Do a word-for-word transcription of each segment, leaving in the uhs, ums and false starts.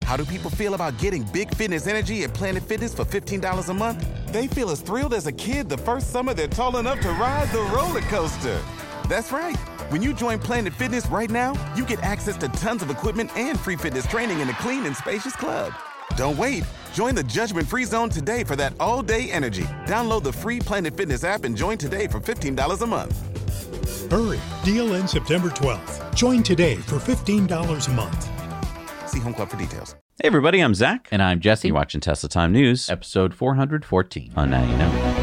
How do people feel about getting big fitness energy at Planet Fitness for fifteen dollars a month? They feel as thrilled as a kid the first summer they're tall enough to ride the roller coaster. That's right. When you join Planet Fitness right now, you get access to tons of equipment and free fitness training in a clean and spacious club. Don't wait. Join the judgment-free zone today for that all-day energy. Download the free Planet Fitness app and join today for fifteen dollars a month. Hurry. Deal ends September twelfth. Join today for fifteen dollars a month. See Home Club for details. Hey everybody, I'm Zach. And I'm Jesse. You're watching Tesla Time News. Episode four hundred fourteen. On Now You Know.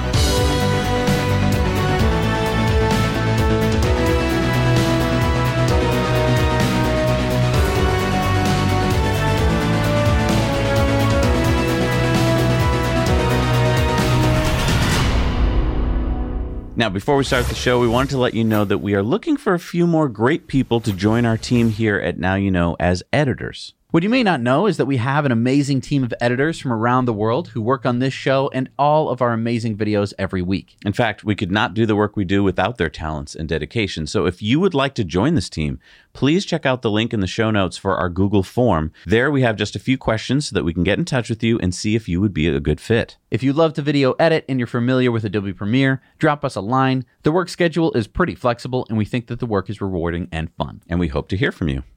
Now, before we start the show, we wanted to let you know that we are looking for a few more great people to join our team here at Now You Know as editors. What you may not know is that we have an amazing team of editors from around the world who work on this show and all of our amazing videos every week. In fact, we could not do the work we do without their talents and dedication. So if you would like to join this team, please check out the link in the show notes for our Google form. There we have just a few questions so that we can get in touch with you and see if you would be a good fit. If you love to video edit and you're familiar with Adobe Premiere, drop us a line. The work schedule is pretty flexible and we think that the work is rewarding and fun. And we hope to hear from you.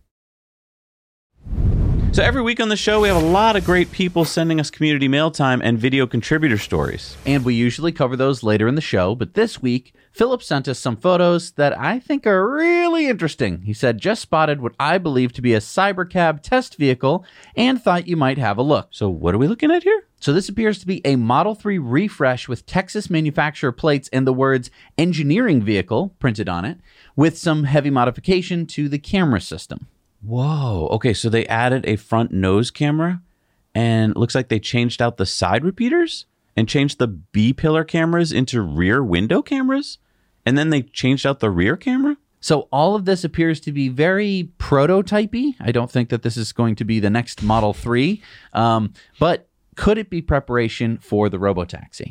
So every week on the show, we have a lot of great people sending us community mail time and video contributor stories. And we usually cover those later in the show, but this week, Philip sent us some photos that I think are really interesting. He said, just spotted what I believe to be a Cybercab test vehicle and thought you might have a look. So what are we looking at here? So this appears to be a Model three refresh with Texas manufacturer plates and the words engineering vehicle printed on it, with some heavy modification to the camera system. Whoa. Okay, so they added a front nose camera and it looks like they changed out the side repeaters and changed the B-pillar cameras into rear window cameras. And then they changed out the rear camera. So all of this appears to be very prototypey. I don't think that this is going to be the next Model three. Um, but could it be preparation for the robotaxi?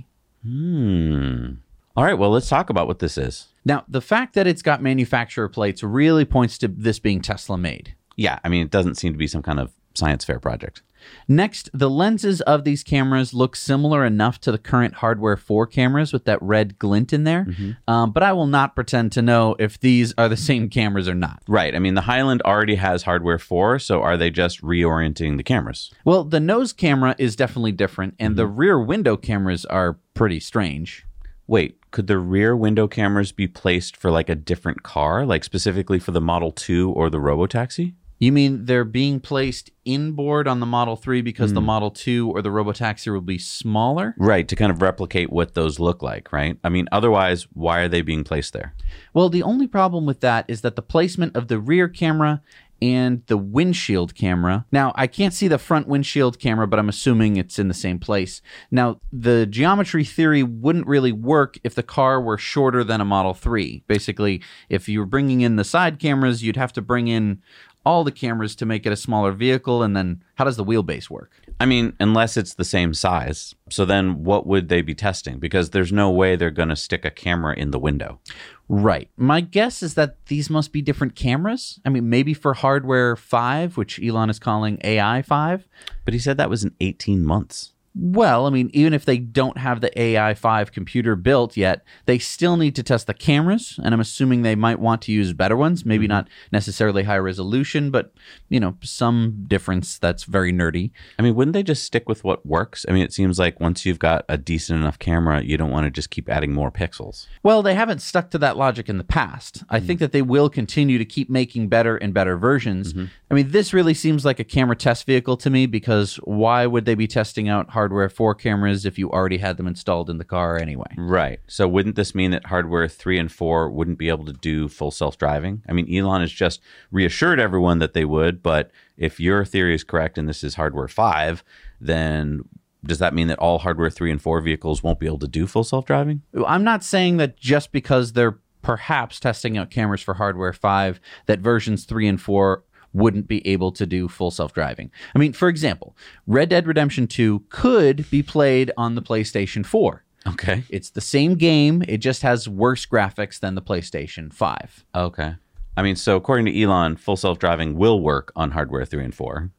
Hmm. All right, well, let's talk about what this is. Now, the fact that it's got manufacturer plates really points to this being Tesla made. Yeah, I mean, it doesn't seem to be some kind of science fair project. Next, the lenses of these cameras look similar enough to the current Hardware four cameras with that red glint in there. Mm-hmm. Um, but I will not pretend to know if these are the same cameras or not. Right. I mean, the Highland already has Hardware four, so are they just reorienting the cameras? Well, the nose camera is definitely different, and mm-hmm. the rear window cameras are pretty strange. Wait, could the rear window cameras be placed for like a different car, like specifically for the Model two or the Robotaxi? You mean they're being placed inboard on the Model three because mm. the Model two or the Robotaxi will be smaller? Right, to kind of replicate what those look like, right? I mean, otherwise, why are they being placed there? Well, the only problem with that is that the placement of the rear camera and the windshield camera. Now, I can't see the front windshield camera, but I'm assuming it's in the same place. Now, the geometry theory wouldn't really work if the car were shorter than a Model three. Basically, if you were bringing in the side cameras, you'd have to bring in all the cameras to make it a smaller vehicle, and then how does the wheelbase work? I mean, unless it's the same size. So then what would they be testing? Because there's no way they're going to stick a camera in the window. Right. My guess is that these must be different cameras. I mean, maybe for Hardware five, which Elon is calling A I five. But he said that was in eighteen months. Well, I mean, even if they don't have the A I five computer built yet, they still need to test the cameras, and I'm assuming they might want to use better ones, maybe mm-hmm. not necessarily high resolution, but, you know, some difference that's very nerdy. I mean, wouldn't they just stick with what works? I mean, it seems like once you've got a decent enough camera, you don't want to just keep adding more pixels. Well, they haven't stuck to that logic in the past. I mm-hmm. think that they will continue to keep making better and better versions. Mm-hmm. I mean, this really seems like a camera test vehicle to me, because why would they be testing out hardware Hardware four cameras if you already had them installed in the car anyway? Right. So wouldn't this mean that Hardware three and four wouldn't be able to do full self-driving? I mean, Elon has just reassured everyone that they would, but if your theory is correct and this is Hardware five, then does that mean that all Hardware three and four vehicles won't be able to do full self-driving? I'm not saying that just because they're perhaps testing out cameras for Hardware five, that versions three and four wouldn't be able to do full self-driving. I mean, for example, Red Dead Redemption two could be played on the PlayStation four. Okay. It's the same game. It just has worse graphics than the PlayStation five. Okay. I mean, so according to Elon, full self-driving will work on Hardware three and four.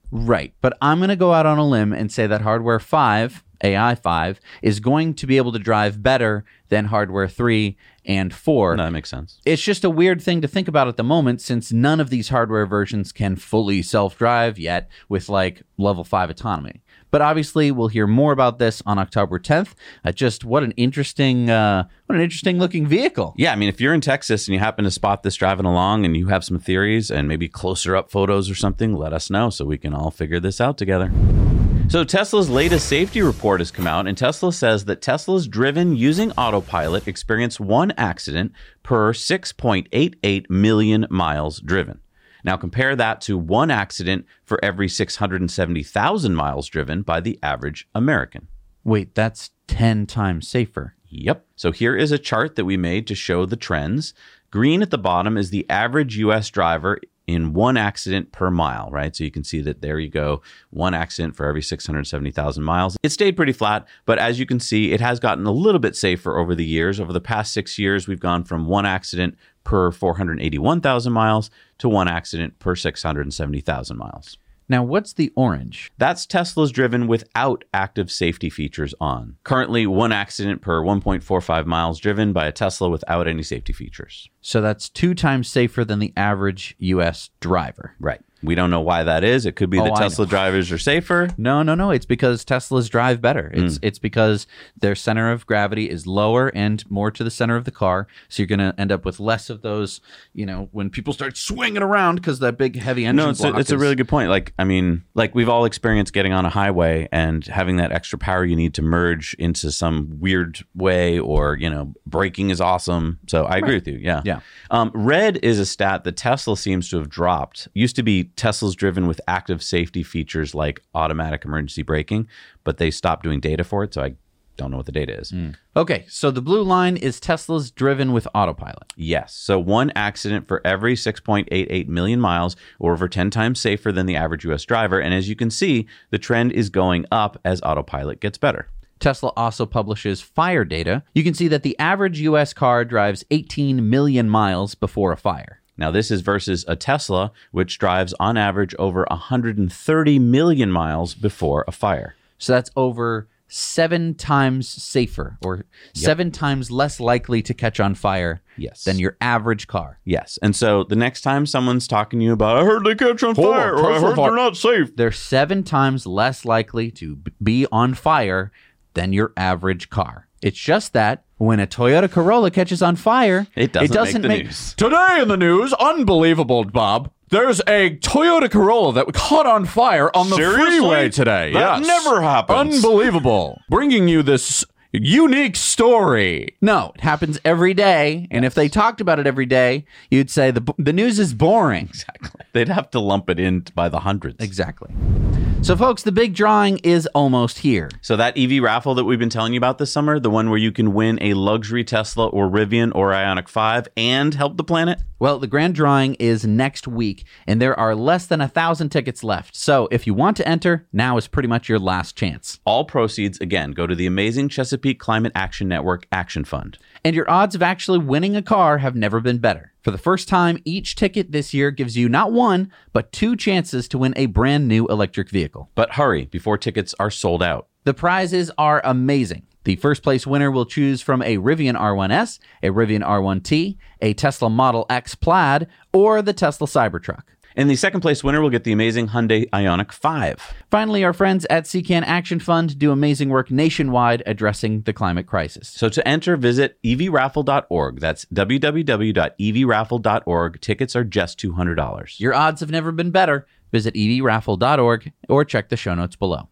Right. But I'm going to go out on a limb and say that hardware five, A I five, is going to be able to drive better than hardware three and four. No, that makes sense. It's just a weird thing to think about at the moment, since none of these hardware versions can fully self-drive yet with like level five autonomy. But obviously, we'll hear more about this on October tenth. Uh, just what an interesting, uh, what an interesting looking vehicle. Yeah, I mean, if you're in Texas and you happen to spot this driving along and you have some theories and maybe closer up photos or something, let us know so we can all figure this out together. So Tesla's latest safety report has come out, and Tesla says that Teslas driven using autopilot experience one accident per six point eight eight million miles driven. Now compare that to one accident for every six hundred seventy thousand miles driven by the average American. Wait, that's ten times safer. Yep. So here is a chart that we made to show the trends. Green at the bottom is the average U S driver in one accident per mile, right? So you can see that there you go, one accident for every six hundred seventy thousand miles. It stayed pretty flat, but as you can see, it has gotten a little bit safer over the years. Over the past six years, we've gone from one accident per four hundred eighty-one thousand miles to one accident per six hundred seventy thousand miles. Now, what's the orange? That's Tesla's driven without active safety features on. Currently, one accident per one point four five miles driven by a Tesla without any safety features. So that's two times safer than the average U S driver. Right. We don't know why that is. It could be Oh, that I Tesla know. drivers are safer. No, no, no. It's because Teslas drive better. It's it's because their center of gravity is lower and more to the center of the car. So you're going to end up with less of those, you know, when people start swinging around because that big heavy engine No, it's a, block it's a is- really good point. Like, I mean, like we've all experienced getting on a highway and having that extra power you need to merge into some weird way, or, you know, braking is awesome. So I agree with you. Yeah. Yeah. Um, red is a stat that Tesla seems to have dropped. Used to be Tesla's driven with active safety features like automatic emergency braking, but they stopped doing data for it. So I don't know what the data is. Okay, so the blue line is Tesla's driven with autopilot. Yes. So one accident for every six point eight eight million miles, or over ten times safer than the average U S driver. And as you can see, the trend is going up as autopilot gets better. Tesla also publishes fire data. You can see that the average U S car drives eighteen million miles before a fire. Now, this is versus a Tesla, which drives on average over one hundred thirty million miles before a fire. So that's over seven times safer, or seven times less likely to catch on fire Yes. than your average car. Yes. And so the next time someone's talking to you about, I heard they catch on fire, or I heard they're not safe. They're seven times less likely to b- be on fire than your average car. It's just that when a Toyota Corolla catches on fire, It doesn't make the news. Today in the news, unbelievable, Bob. There's a Toyota Corolla that caught on fire on the Seriously? freeway today. That Yes. never happens. Unbelievable. Bringing you this unique story. No, it happens every day. And if they talked about it every day, you'd say the the news is boring. Exactly. They'd have to lump it in by the hundreds. Exactly. So, folks, the big drawing is almost here. So that E V raffle that we've been telling you about this summer, the one where you can win a luxury Tesla or Rivian or Ioniq five and help the planet? Well, the grand drawing is next week, and there are less than a thousand tickets left. So if you want to enter, now is pretty much your last chance. All proceeds, again, go to the amazing Chesapeake Climate Action Network Action Fund. And your odds of actually winning a car have never been better. For the first time, each ticket this year gives you not one, but two chances to win a brand new electric vehicle. But hurry, before tickets are sold out. The prizes are amazing. The first place winner will choose from a Rivian R one S, a Rivian R one T, a Tesla Model X Plaid, or the Tesla Cybertruck. And the second place winner will get the amazing Hyundai Ioniq five. Finally, our friends at C CAN Action Fund do amazing work nationwide addressing the climate crisis. So to enter, visit e v raffle dot org. That's w w w dot e v raffle dot org. Tickets are just two hundred dollars. Your odds have never been better. Visit e v raffle dot org or check the show notes below.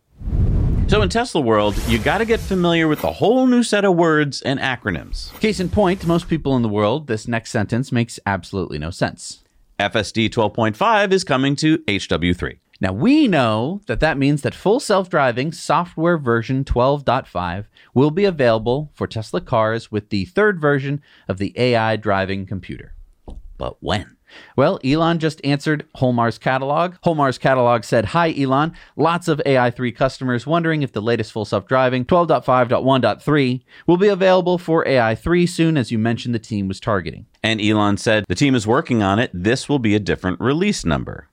So in Tesla world, you got to get familiar with a whole new set of words and acronyms. Case in point, to most people in the world, this next sentence makes absolutely no sense. F S D twelve point five is coming to H W three. Now, we know that that means that full self-driving software version twelve point five will be available for Tesla cars with the third version of the A I driving computer. But when? Well, Elon just answered Holmar's Catalog. Holmar's Catalog said, "Hi, Elon. Lots of A I three customers wondering if the latest full self-driving twelve point five point one point three will be available for A I three soon, as you mentioned the team was targeting." And Elon said, the team is working on it. This will be a different release number.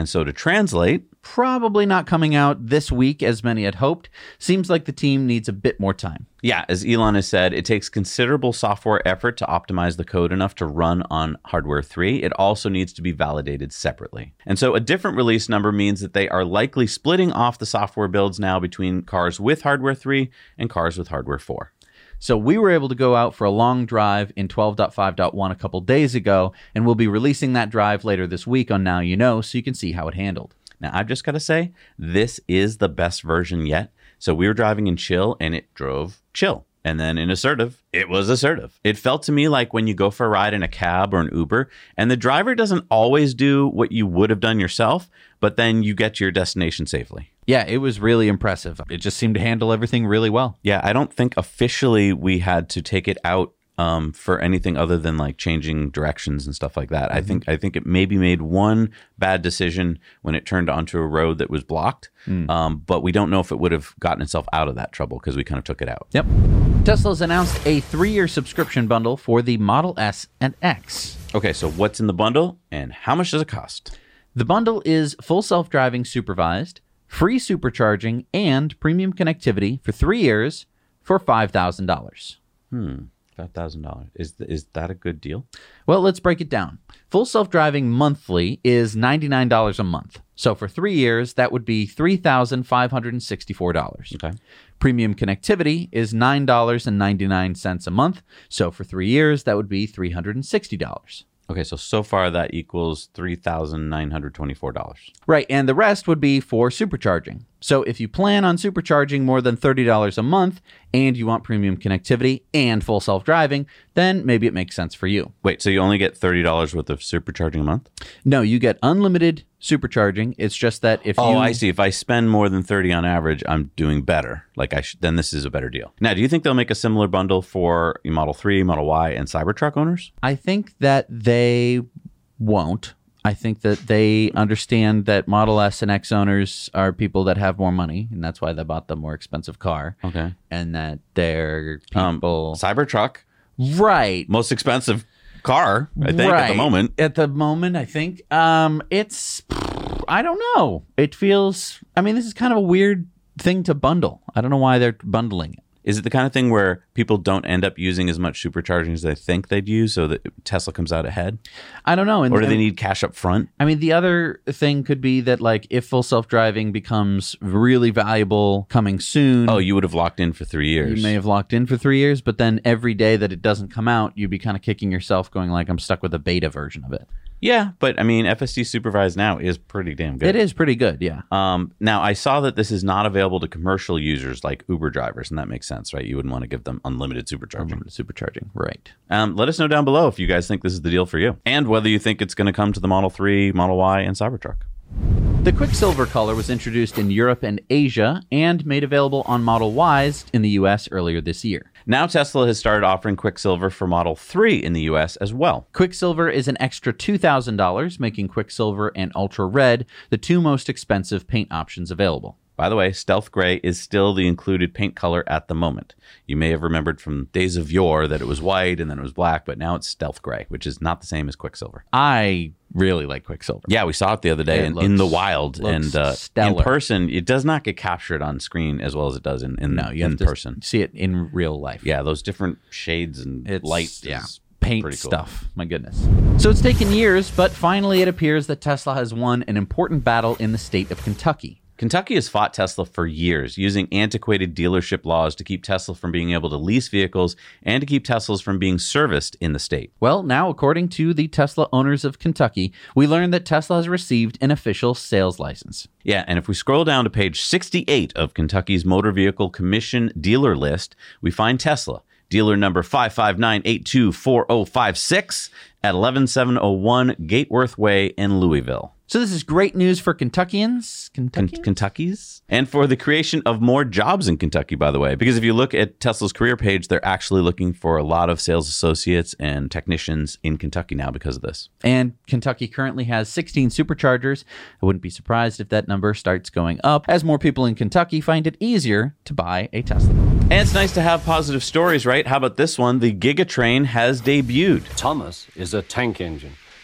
And so to translate, probably not coming out this week as many had hoped. Seems like the team needs a bit more time. yeah, as Elon has said, it takes considerable software effort to optimize the code enough to run on hardware three. It also needs to be validated separately. And so a different release number means that they are likely splitting off the software builds now between cars with hardware three and cars with hardware four. So we were able to go out for a long drive in twelve point five point one a couple days ago, and we'll be releasing that drive later this week on Now You Know, so you can see how it handled. Now, I've just got to say, this is the best version yet. So we were driving in chill, and it drove chill. And then in assertive, it was assertive. It felt to me like when you go for a ride in a cab or an Uber, and the driver doesn't always do what you would have done yourself, but then you get to your destination safely. Yeah, it was really impressive. It just seemed to handle everything really well. Yeah, I don't think officially we had to take it out um, for anything other than like changing directions and stuff like that. Mm-hmm. I think I think it maybe made one bad decision when it turned onto a road that was blocked, mm. um, but we don't know if it would have gotten itself out of that trouble because we kind of took it out. Yep. Tesla's announced a three-year subscription bundle for the Model S and X. Okay, so what's in the bundle and how much does it cost? The bundle is full self-driving supervised, free supercharging, and premium connectivity for three years for five thousand dollars. Hmm, five thousand dollars. Is, th- is that a good deal? Well, let's break it down. Full self-driving monthly is ninety-nine dollars a month. So for three years, that would be three thousand five hundred sixty-four dollars. Okay. Premium connectivity is nine dollars and ninety-nine cents a month. So for three years, that would be three hundred sixty dollars. Okay, so so far that equals three thousand nine hundred twenty-four dollars. Right, and the rest would be for supercharging. So if you plan on supercharging more than thirty dollars a month and you want premium connectivity and full self-driving, then maybe it makes sense for you. Wait, so you only get thirty dollars worth of supercharging a month? No, you get unlimited supercharging. It's just that if oh, you... Oh, I see. If I spend more than thirty on average, I'm doing better. Like I sh- then this is a better deal. Now, do you think they'll make a similar bundle for Model three, Model Y, and Cybertruck owners? I think that they won't. I think that they understand that Model S and X owners are people that have more money, and that's why they bought the more expensive car. Okay. And that they're Um, people... Cybertruck, right. most expensive car, I think, right. at the moment. At the moment, I think. Um, it's... I don't know. It feels... I mean, this is kind of a weird thing to bundle. I don't know why they're bundling it. Is it the kind of thing where people don't end up using as much supercharging as they think they'd use so that Tesla comes out ahead? I don't know. And, or do they and, need cash up front? I mean, the other thing could be that, like, if full self-driving becomes really valuable coming soon... Oh, you would have locked in for three years. You may have locked in for three years, but then every day that it doesn't come out, you'd be kind of kicking yourself going like, I'm stuck with a beta version of it. Yeah, but I mean, F S D Supervised now is pretty damn good. It is pretty good, yeah. Um, now, I saw that this is not available to commercial users like Uber drivers, and that makes sense, right? You wouldn't want to give them unlimited supercharging. Unlimited supercharging, right. Um, let us know down below if you guys think this is the deal for you, and whether you think it's going to come to the Model three, Model Y, and Cybertruck. The Quicksilver color was introduced in Europe and Asia and made available on Model Ys in the U S earlier this year. Now Tesla has started offering Quicksilver for Model three in the U S as well. Quicksilver is an extra two thousand dollars, making Quicksilver and Ultra Red the two most expensive paint options available. By the way, Stealth Gray is still the included paint color at the moment. You may have remembered from days of yore that it was white and then it was black, but now it's Stealth Gray, which is not the same as Quicksilver. I really like Quicksilver. Yeah, we saw it the other day in, looks, in the wild, and uh, in person, it does not get captured on screen as well as it does in in, no, you in have to person. See it in real life. Yeah, those different shades and it's, light. Yeah. Is paint pretty cool. stuff. My goodness. So it's taken years, but finally it appears that Tesla has won an important battle in the state of Kentucky. Kentucky has fought Tesla for years, using antiquated dealership laws to keep Tesla from being able to lease vehicles and to keep Teslas from being serviced in the state. Well, now, according to the Tesla owners of Kentucky, we learned that Tesla has received an official sales license. Yeah, and if we scroll down to page sixty-eight of Kentucky's Motor Vehicle Commission dealer list, we find Tesla, dealer number five five nine eight two four zero five six at eleven seven oh one Gateworth Way in Louisville. So this is great news for Kentuckians, Kentuckians? K- Kentucky's, and for the creation of more jobs in Kentucky, by the way. Because if you look at Tesla's career page, they're actually looking for a lot of sales associates and technicians in Kentucky now because of this. And Kentucky currently has sixteen superchargers. I wouldn't be surprised if that number starts going up as more people in Kentucky find it easier to buy a Tesla. And it's nice to have positive stories, right? How about this one? The Giga Train has debuted. Thomas is a tank engine.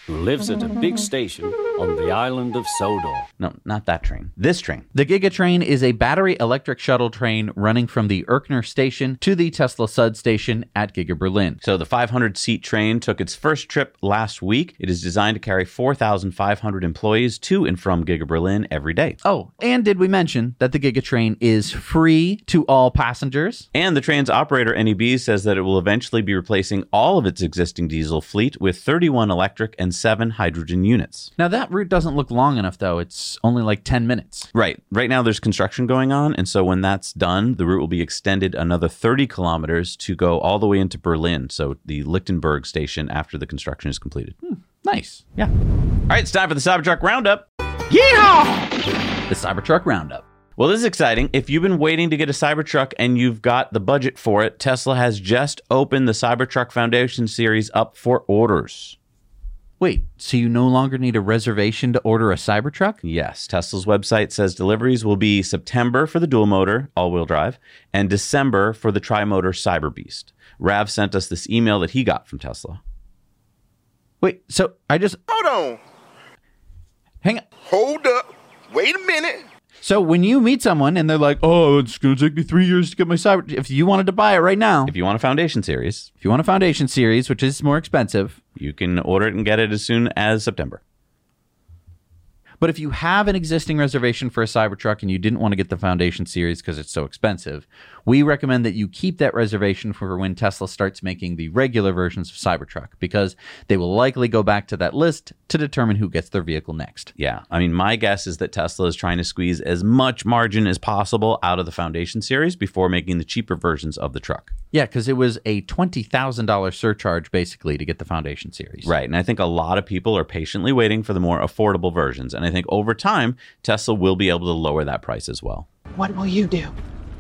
who lives at a big station on the island of Sodor. No, not that train. This train. The Giga Train is a battery electric shuttle train running from the Erkner station to the Tesla Sud station at Giga Berlin. So the five hundred seat train took its first trip last week. It is designed to carry four thousand five hundred employees to and from Giga Berlin every day. Oh, and did we mention that the Giga Train is free to all passengers? And the train's operator, N E B, says that it will eventually be replacing all of its existing diesel fleet with thirty-one electric and seven hydrogen units. Now, that route doesn't look long enough, though. It's only like ten minutes. Right. Right now, there's construction going on. And so when that's done, the route will be extended another thirty kilometers to go all the way into Berlin. So the Lichtenberg station after the construction is completed. Hmm, nice. Yeah. All right, it's time for the Cybertruck Roundup. Yeehaw! The Cybertruck Roundup. Well, this is exciting. If you've been waiting to get a Cybertruck and you've got the budget for it, Tesla has just opened the Cybertruck Foundation Series up for orders. Wait, so you no longer need a reservation to order a Cybertruck? Yes. Tesla's website says deliveries will be September for the dual motor, all-wheel drive, and December for the tri-motor Cyber Beast. Rav sent us this email that he got from Tesla. Wait, so I just... Hold on. Hang on. Hold up. Wait a minute. So when you meet someone and they're like, oh, it's going to take me three years to get my Cyber... If you wanted to buy it right now... If you want a Foundation Series... If you want a Foundation Series, which is more expensive... You can order it and get it as soon as September. But if you have an existing reservation for a Cybertruck and you didn't want to get the Foundation Series because it's so expensive, we recommend that you keep that reservation for when Tesla starts making the regular versions of Cybertruck, because they will likely go back to that list to determine who gets their vehicle next. Yeah. I mean, my guess is that Tesla is trying to squeeze as much margin as possible out of the Foundation Series before making the cheaper versions of the truck. Yeah, because it was a twenty thousand dollars surcharge, basically, to get the Foundation Series. Right. And I think a lot of people are patiently waiting for the more affordable versions. And I think over time, Tesla will be able to lower that price as well. What will you do?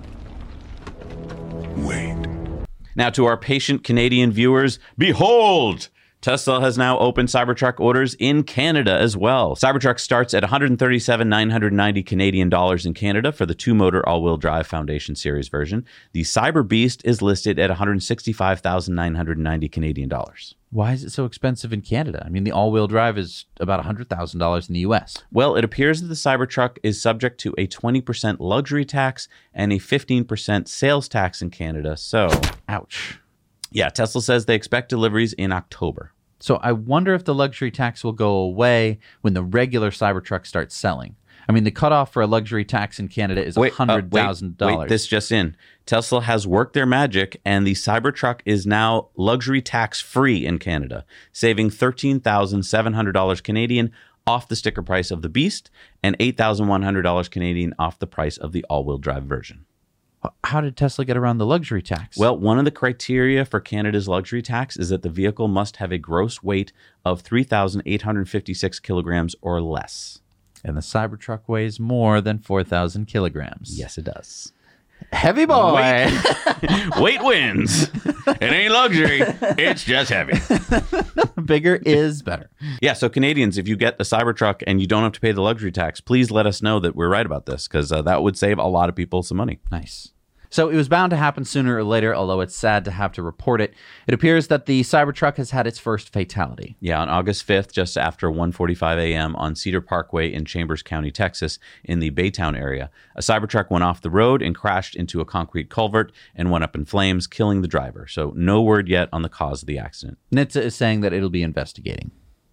Wait. Now, to our patient Canadian viewers, behold! Tesla has now opened Cybertruck orders in Canada as well. Cybertruck starts at one hundred thirty-seven thousand nine hundred ninety Canadian dollars in Canada for the two-motor all-wheel drive Foundation Series version. The Cyber Beast is listed at one hundred sixty-five thousand nine hundred ninety Canadian dollars. Why is it so expensive in Canada? I mean, the all-wheel drive is about one hundred thousand dollars in the U S. Well, it appears that the Cybertruck is subject to a twenty percent luxury tax and a fifteen percent sales tax in Canada, so... Ouch. Yeah, Tesla says they expect deliveries in October. So I wonder if the luxury tax will go away when the regular Cybertruck starts selling. I mean, the cutoff for a luxury tax in Canada is Wait, one hundred thousand dollars. uh, wait, wait, this just in. Tesla has worked their magic, and the Cybertruck is now luxury tax-free in Canada, saving thirteen thousand seven hundred dollars Canadian off the sticker price of the Beast and eight thousand one hundred dollars Canadian off the price of the all-wheel drive version. How did Tesla get around the luxury tax? Well, one of the criteria for Canada's luxury tax is that the vehicle must have a gross weight of three thousand eight hundred fifty-six kilograms or less. And the Cybertruck weighs more than four thousand kilograms. Yes, it does. Heavy boy! Weight, weight wins. It ain't luxury. It's just heavy. Bigger is better. Yeah, so Canadians, if you get a Cybertruck and you don't have to pay the luxury tax, please let us know that we're right about this, because uh, that would save a lot of people some money. Nice. So it was bound to happen sooner or later, although it's sad to have to report it. It appears that the Cybertruck has had its first fatality. Yeah, on August fifth, just after one forty-five a.m. on Cedar Parkway in Chambers County, Texas, in the Baytown area, a Cybertruck went off the road and crashed into a concrete culvert and went up in flames, killing the driver. So no word yet on the cause of the accident. N H T S A is saying that it'll be investigating.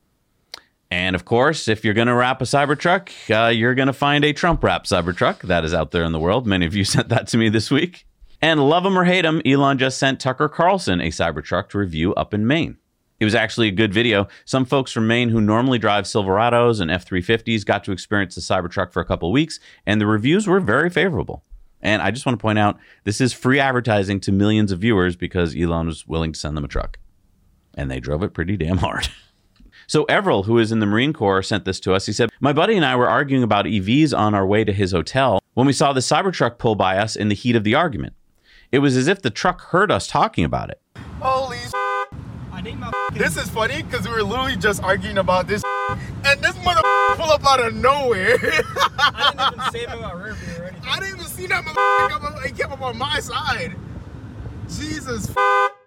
And of course, if you're going to wrap a Cybertruck, uh, you're going to find a Trump wrap Cybertruck that is out there in the world. Many of you sent that to me this week. And love him or hate him, Elon just sent Tucker Carlson a Cybertruck to review up in Maine. It was actually a good video. Some folks from Maine who normally drive Silverados and F three fifties got to experience the Cybertruck for a couple of weeks, and the reviews were very favorable. And I just want to point out, this is free advertising to millions of viewers because Elon was willing to send them a truck. And they drove it pretty damn hard. So Everell, who is in the Marine Corps, sent this to us. He said, my buddy and I were arguing about E Vs on our way to his hotel when we saw the Cybertruck pull by us in the heat of the argument. It was as if the truck heard us talking about it. Holy sh**. I need my This is funny because we were literally just arguing about this and this mother pull up out of nowhere. I didn't even save him out rear view or anything. I didn't even see that mother. He kept up on my side. Jesus.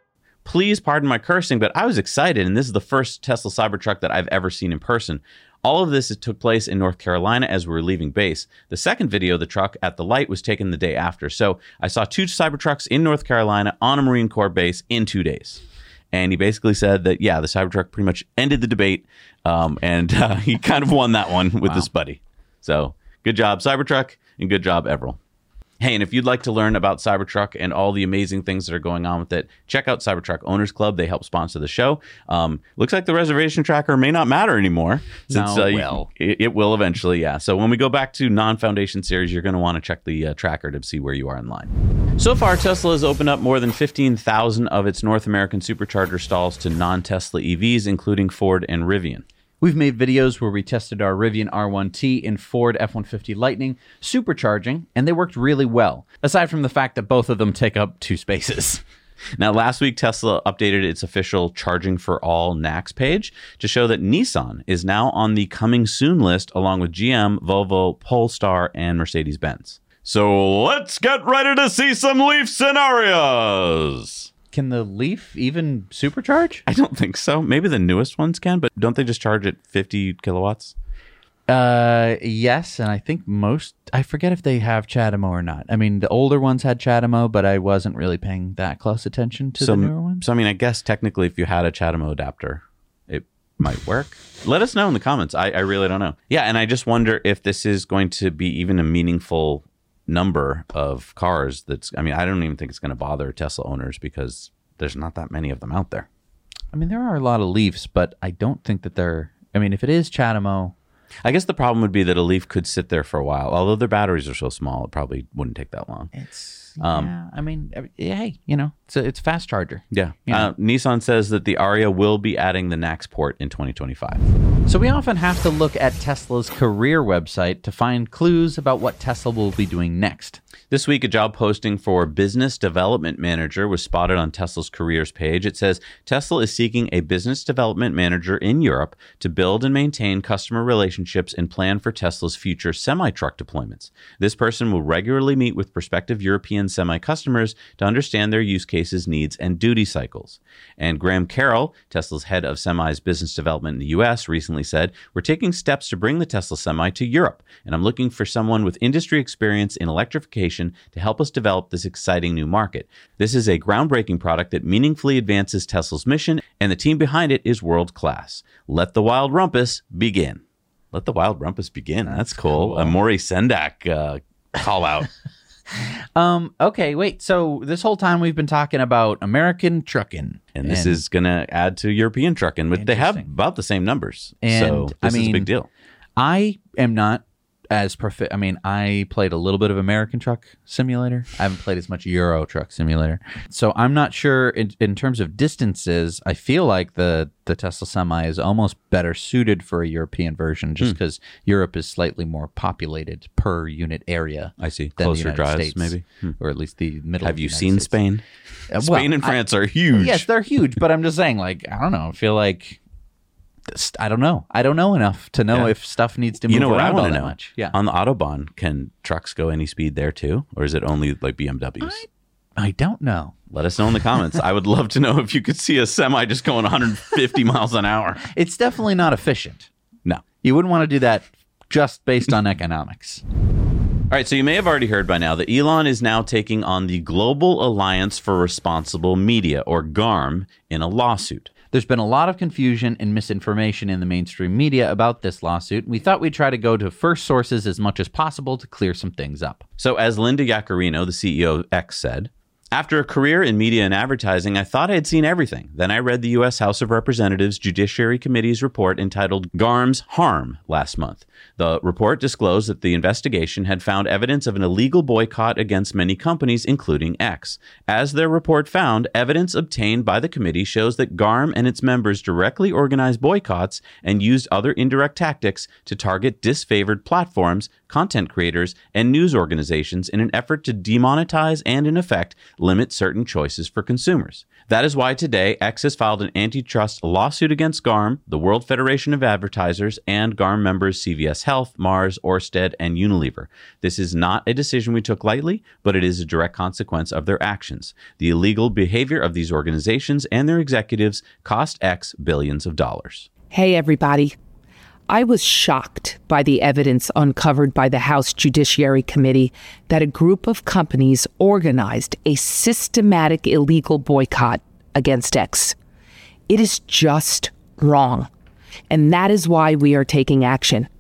Please pardon my cursing, but I was excited, and this is the first Tesla Cybertruck that I've ever seen in person. All of this took place in North Carolina as we were leaving base. The second video of the truck at the light was taken the day after. So I saw two Cybertrucks in North Carolina on a Marine Corps base in two days. And he basically said that, yeah, the Cybertruck pretty much ended the debate, um, and uh, he kind of won that one with wow. his buddy. So good job, Cybertruck, and good job, Everil. Hey, and if you'd like to learn about Cybertruck and all the amazing things that are going on with it, check out Cybertruck Owners Club. They help sponsor the show. Um, looks like the reservation tracker may not matter anymore. Since, no, uh, it will. It, it will eventually, yeah. So when we go back to non-Foundation series, you're going to want to check the uh, tracker to see where you are in line. So far, Tesla has opened up more than fifteen thousand of its North American supercharger stalls to non-Tesla E Vs, including Ford and Rivian. We've made videos where we tested our Rivian R one T in Ford F one fifty Lightning supercharging, and they worked really well, aside from the fact that both of them take up two spaces. Now, last week, Tesla updated its official Charging for All N A C S page to show that Nissan is now on the coming soon list, along with G M, Volvo, Polestar, and Mercedes-Benz. So let's get ready to see some Leaf scenarios. Can the Leaf even supercharge? I don't think so. Maybe the newest ones can, but don't they just charge at fifty kilowatts? Uh, yes, and I think most, I forget if they have CHAdeMO or not. I mean, the older ones had CHAdeMO, but I wasn't really paying that close attention to so, the newer ones. So, I mean, I guess technically if you had a CHAdeMO adapter, it might work. Let us know in the comments. I, I really don't know. Yeah, and I just wonder if this is going to be even a meaningful number of cars that's, I mean, I don't even think it's going to bother Tesla owners because there's not that many of them out there. I mean, there are a lot of Leafs, but I don't think that they're, I mean, if it is CHAdeMO, I guess the problem would be that a Leaf could sit there for a while. Although their batteries are so small, it probably wouldn't take that long. It's, um, yeah, I mean, hey, you know, it's a, it's a fast charger. Yeah. You know? Uh, Nissan says that the Aria will be adding the N A C S port in twenty twenty-five. So we often have to look at Tesla's career website to find clues about what Tesla will be doing next. This week, a job posting for Business Development Manager was spotted on Tesla's careers page. It says Tesla is seeking a business development manager in Europe to build and maintain customer relationships and plan for Tesla's future semi-truck deployments. This person will regularly meet with prospective European semi-customers to understand their use cases, needs, and duty cycles. And Graham Carroll, Tesla's head of Semi's business development in the U S, recently said, "We're taking steps to bring the Tesla Semi to Europe, and I'm looking for someone with industry experience in electrification to help us develop this exciting new market. This is a groundbreaking product that meaningfully advances Tesla's mission, and the team behind it is world-class. Let the wild rumpus begin." Let the wild rumpus begin. That's, That's cool. cool. A Maury Sendak uh, call out. um. Okay, wait. So this whole time we've been talking about American trucking. And this and, is going to add to European trucking. But they have about the same numbers. And, so this I mean, is a big deal. I am not as perfect. I mean, I played a little bit of American Truck Simulator. I haven't played as much Euro Truck Simulator. So I'm not sure in, in terms of distances. I feel like the, the Tesla Semi is almost better suited for a European version just because hmm. Europe is slightly more populated per unit area. I see. Than Closer the United drives, States, maybe. Hmm. Or at least the middle Have of the you United seen States. Spain? Uh, Spain well, and France I, are huge. Yes, they're huge. But I'm just saying, like, I don't know. I feel like... I don't know. I don't know enough to know yeah. if stuff needs to move you know around what I all that know? much. Yeah. On the Autobahn, can trucks go any speed there too? Or is it only like B M Ws? I, I don't know. Let us know in the comments. I would love to know if you could see a semi just going one hundred fifty miles an hour. It's definitely not efficient. No. You wouldn't want to do that just based on economics. All right, so you may have already heard by now that Elon is now taking on the Global Alliance for Responsible Media, or GARM, in a lawsuit. There's been a lot of confusion and misinformation in the mainstream media about this lawsuit. We thought we'd try to go to first sources as much as possible to clear some things up. So as Linda Yaccarino, the C E O of X, said, "After a career in media and advertising, I thought I had seen everything. Then I read the U S House of Representatives Judiciary Committee's report entitled GARM's Harm last month. The report disclosed that the investigation had found evidence of an illegal boycott against many companies, including X. As their report found, evidence obtained by the committee shows that GARM and its members directly organized boycotts and used other indirect tactics to target disfavored platforms, content creators, and news organizations in an effort to demonetize and, in effect, limit certain choices for consumers. That is why today X has filed an antitrust lawsuit against GARM, the World Federation of Advertisers, and GARM members C V S Health, Mars, Orsted, and Unilever. This is not a decision we took lightly, but it is a direct consequence of their actions. The illegal behavior of these organizations and their executives cost X billions of dollars. Hey, everybody. I was shocked by the evidence uncovered by the House Judiciary Committee that a group of companies organized a systematic illegal boycott against X. It is just wrong, and that is why we are taking action.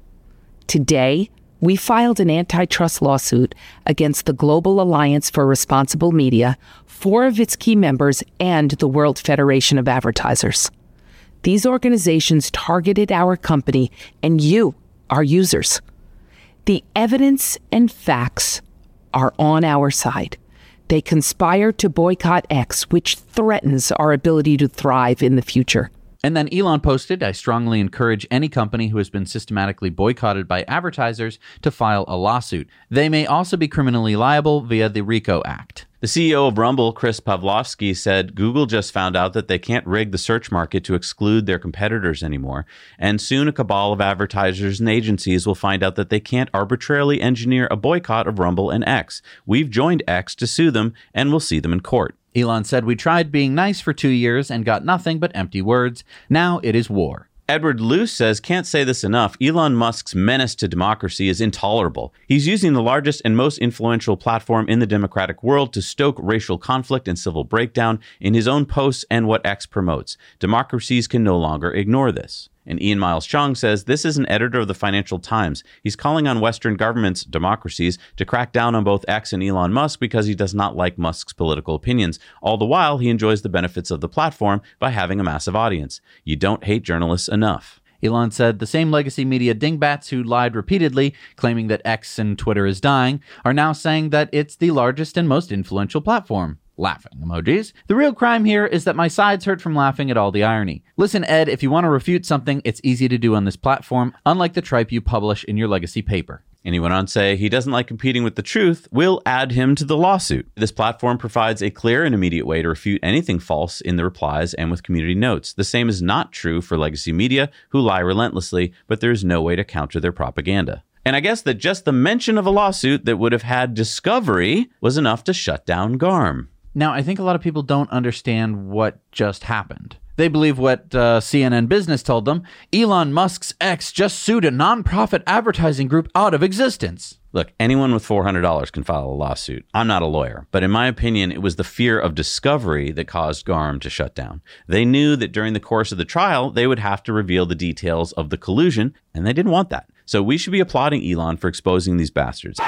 Today, we filed an antitrust lawsuit against the Global Alliance for Responsible Media, four of its key members, and the World Federation of Advertisers. These organizations targeted our company and you, our users. The evidence and facts are on our side. They conspire to boycott X, which threatens our ability to thrive in the future. And then Elon posted, I strongly encourage any company who has been systematically boycotted by advertisers to file a lawsuit. They may also be criminally liable via the RICO Act. The C E O of Rumble, Chris Pavlovski, said Google just found out that they can't rig the search market to exclude their competitors anymore, and soon a cabal of advertisers and agencies will find out that they can't arbitrarily engineer a boycott of Rumble and X. We've joined X to sue them, and we'll see them in court. Elon said, we tried being nice for two years and got nothing but empty words. Now it is war. Edward Luce says, can't say this enough, Elon Musk's menace to democracy is intolerable. He's using the largest and most influential platform in the democratic world to stoke racial conflict and civil breakdown in his own posts and what X promotes. Democracies can no longer ignore this. And Ian Miles Chong says, this is an editor of the Financial Times. He's calling on Western governments, democracies, to crack down on both X and Elon Musk because he does not like Musk's political opinions. All the while, he enjoys the benefits of the platform by having a massive audience. You don't hate journalists enough. Elon said the same legacy media dingbats who lied repeatedly, claiming that X and Twitter is dying, are now saying that it's the largest and most influential platform. Laughing emojis. The real crime here is that my sides hurt from laughing at all the irony. Listen, Ed, if you want to refute something, it's easy to do on this platform, unlike the tripe you publish in your legacy paper. And he went on to say, he doesn't like competing with the truth. We'll add him to the lawsuit. This platform provides a clear and immediate way to refute anything false in the replies and with community notes. The same is not true for legacy media, who lie relentlessly, but there is no way to counter their propaganda. And I guess that just the mention of a lawsuit that would have had discovery was enough to shut down GARM. Now, I think a lot of people don't understand what just happened. They believe what uh, C N N Business told them. Elon Musk's X just sued a nonprofit advertising group out of existence. Look, anyone with four hundred dollars can file a lawsuit. I'm not a lawyer, but in my opinion, it was the fear of discovery that caused GARM to shut down. They knew that during the course of the trial, they would have to reveal the details of the collusion, and they didn't want that. So we should be applauding Elon for exposing these bastards.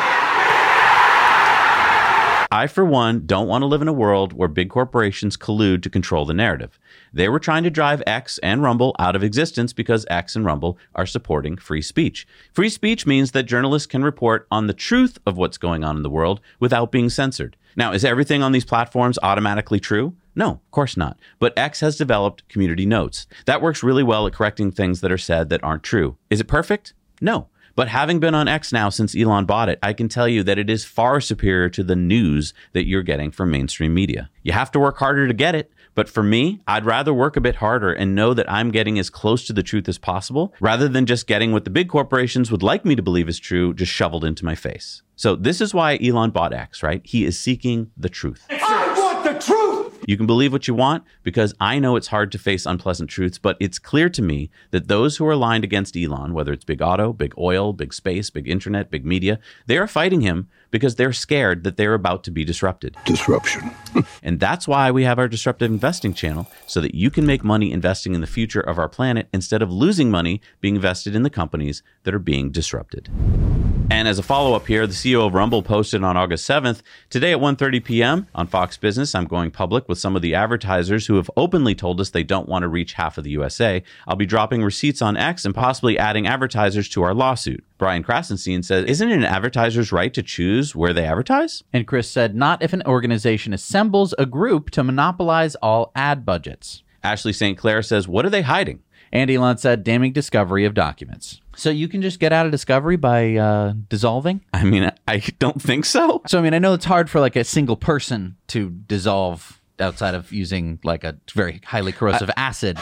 I, for one, don't want to live in a world where big corporations collude to control the narrative. They were trying to drive X and Rumble out of existence because X and Rumble are supporting free speech. Free speech means that journalists can report on the truth of what's going on in the world without being censored. Now, is everything on these platforms automatically true? No, of course not. But X has developed community notes. That works really well at correcting things that are said that aren't true. Is it perfect? No. But having been on X now since Elon bought it, I can tell you that it is far superior to the news that you're getting from mainstream media. You have to work harder to get it. But for me, I'd rather work a bit harder and know that I'm getting as close to the truth as possible, rather than just getting what the big corporations would like me to believe is true, just shoveled into my face. So this is why Elon bought X, right? He is seeking the truth. I want the truth! You can believe what you want, because I know it's hard to face unpleasant truths, but it's clear to me that those who are aligned against Elon, whether it's big auto, big oil, big space, big internet, big media, they are fighting him because they're scared that they're about to be disrupted. Disruption. And that's why we have our Disruptive Investing channel, so that you can make money investing in the future of our planet instead of losing money being invested in the companies that are being disrupted. And as a follow-up here, the C E O of Rumble posted on August seventh, today at one thirty p.m. on Fox Business, I'm going public with some of the advertisers who have openly told us they don't want to reach half of the U S A. I'll be dropping receipts on X and possibly adding advertisers to our lawsuit. Brian Krasenstein says, isn't it an advertiser's right to choose where they advertise? And Chris said, not if an organization assembles a group to monopolize all ad budgets. Ashley Saint Clair says, what are they hiding? And Elon said, damning discovery of documents. So you can just get out of discovery by uh, dissolving? I mean, I don't think so. So, I mean, I know it's hard for like a single person to dissolve outside of using like a very highly corrosive I- acid.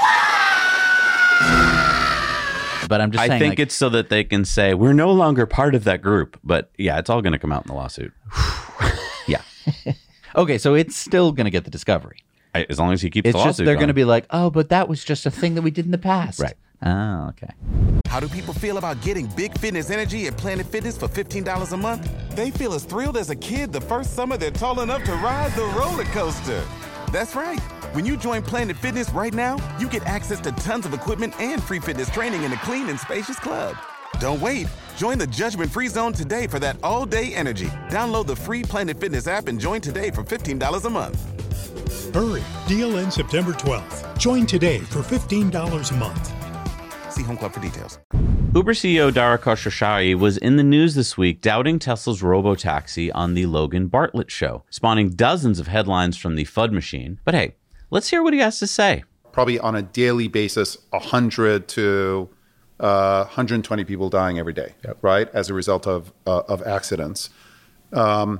But I'm just saying, I think like, it's so that they can say, we're no longer part of that group. But yeah, it's all going to come out in the lawsuit. Yeah. Okay, so it's still going to get the discovery. I, as long as he keeps It's the just lawsuit they're going to going. be like, oh, but that was just a thing that we did in the past. Right. Oh, okay. How do people feel about getting big fitness energy at Planet Fitness for fifteen dollars a month? They feel as thrilled as a kid the first summer they're tall enough to ride the roller coaster. That's right. When you join Planet Fitness right now, you get access to tons of equipment and free fitness training in a clean and spacious club. Don't wait. Join the judgment-free zone today for that all-day energy. Download the free Planet Fitness app and join today for fifteen dollars a month. Hurry, deal ends September twelfth. Join today for fifteen dollars a month. See Home Club for details. Uber C E O Dara Khosrowshahi was in the news this week doubting Tesla's robotaxi on the Logan Bartlett show, spawning dozens of headlines from the FUD machine. But hey, let's hear what he has to say. Probably on a daily basis, one hundred to uh, one hundred twenty people dying every day, yep. right, as a result of uh, of accidents. Um,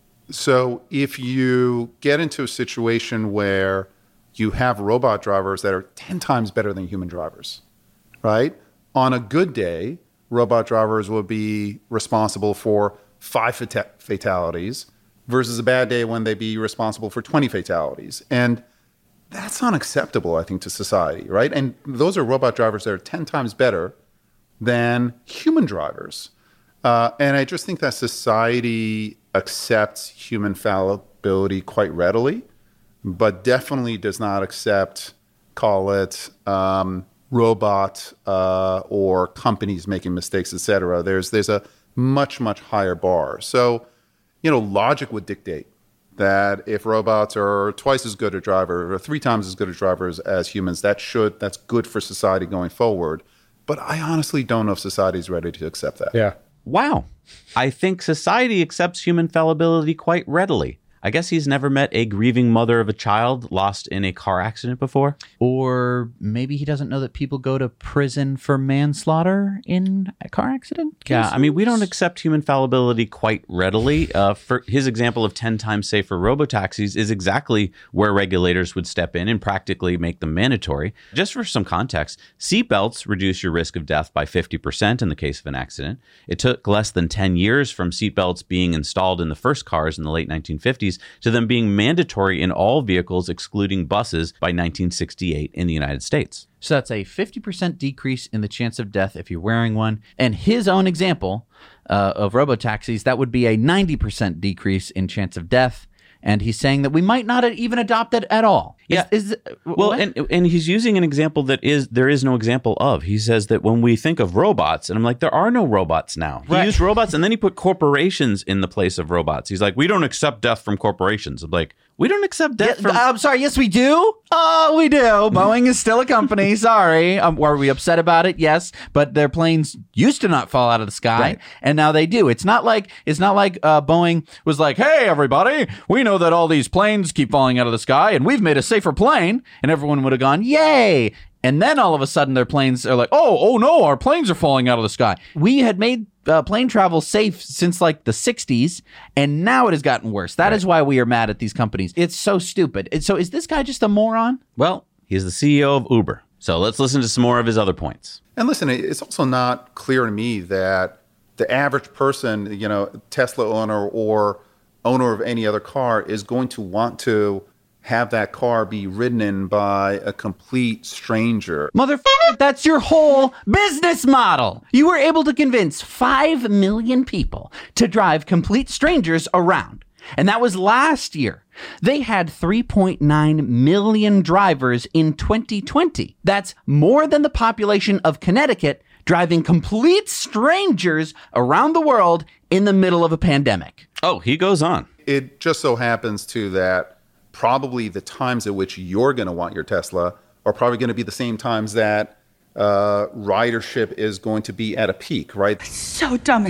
so if you get into a situation where you have robot drivers that are ten times better than human drivers, right? On a good day, robot drivers will be responsible for five fata- fatalities versus a bad day when they'd be responsible for twenty fatalities. And that's unacceptable, I think, to society, right? And those are robot drivers that are ten times better than human drivers. Uh, and I just think that society accepts human fallibility quite readily, but definitely does not accept, call it, um, robot uh, or companies making mistakes, et cetera. There's, there's a much, much higher bar. So, you know, logic would dictate that if robots are twice as good a driver or three times as good a drivers as humans, that should, that's good for society going forward. But I honestly don't know if society is ready to accept that. Yeah. Wow. I think society accepts human fallibility quite readily. I guess he's never met a grieving mother of a child lost in a car accident before. Or maybe he doesn't know that people go to prison for manslaughter in a car accident cases? Yeah, I mean, we don't accept human fallibility quite readily. Uh, for his example of ten times safer robotaxis is exactly where regulators would step in and practically make them mandatory. Just for some context, seatbelts reduce your risk of death by fifty percent in the case of an accident. It took less than ten years from seatbelts being installed in the first cars in the late nineteen fifties to them being mandatory in all vehicles excluding buses by nineteen sixty-eight in the United States. So that's a fifty percent decrease in the chance of death if you're wearing one. And his own example uh, of robotaxis, that would be a ninety percent decrease in chance of death. And he's saying that we might not even adopt it at all. Yeah. Is, is well, what? and and he's using an example that is there is no example of. He says that when we think of robots, and I'm like, there are no robots now. He Right. used robots, and then he put corporations in the place of robots. He's like, we don't accept death from corporations. I'm like, we don't accept death Yeah, from. I'm sorry. Yes, we do. Oh, we do. Boeing is still a company. Sorry. Um, are we upset about it? Yes, but their planes used to not fall out of the sky, Right. and now they do. It's not like it's not like uh, Boeing was like, "Hey, everybody, we know that all these planes keep falling out of the sky, and we've made a safer plane," and everyone would have gone, "Yay!" And then all of a sudden, their planes are like, "Oh, oh no, our planes are falling out of the sky." We had made uh, plane travel safe since like the sixties, and now it has gotten worse. That is why we are mad at these companies. It's so stupid. And so is this guy just a moron? Well, he's the C E O of Uber. So let's listen to some more of his other points. And listen, it's also not clear to me that the average person, you know, Tesla owner or owner of any other car is going to want to have that car be ridden in by a complete stranger. Motherfucker, that's your whole business model. You were able to convince five million people to drive complete strangers around. And that was last year. They had three point nine million drivers in twenty twenty. That's more than the population of Connecticut driving complete strangers around the world in the middle of a pandemic. Oh, he goes on. It just so happens too that probably the times at which you're going to want your Tesla are probably going to be the same times that uh, ridership is going to be at a peak, right? So dumb, it's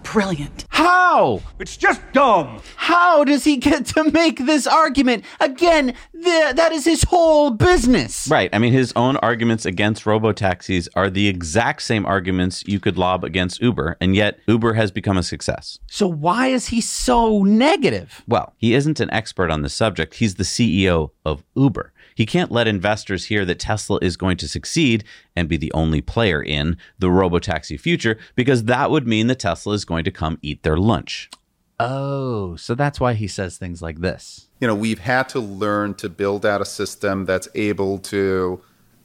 brilliant. How? It's just dumb. How does he get to make this argument? Again, th- that is his whole business. Right. I mean, his own arguments against robotaxis are the exact same arguments you could lob against Uber, and yet Uber has become a success. So why is he so negative? Well, he isn't an expert on the subject. He's the C E O of Uber. He can't let investors hear that Tesla is going to succeed and be the only player in the robotaxi future, because that would mean that Tesla is going to come eat their lunch. Oh, so that's why he says things like this. You know, we've had to learn to build out a system that's able to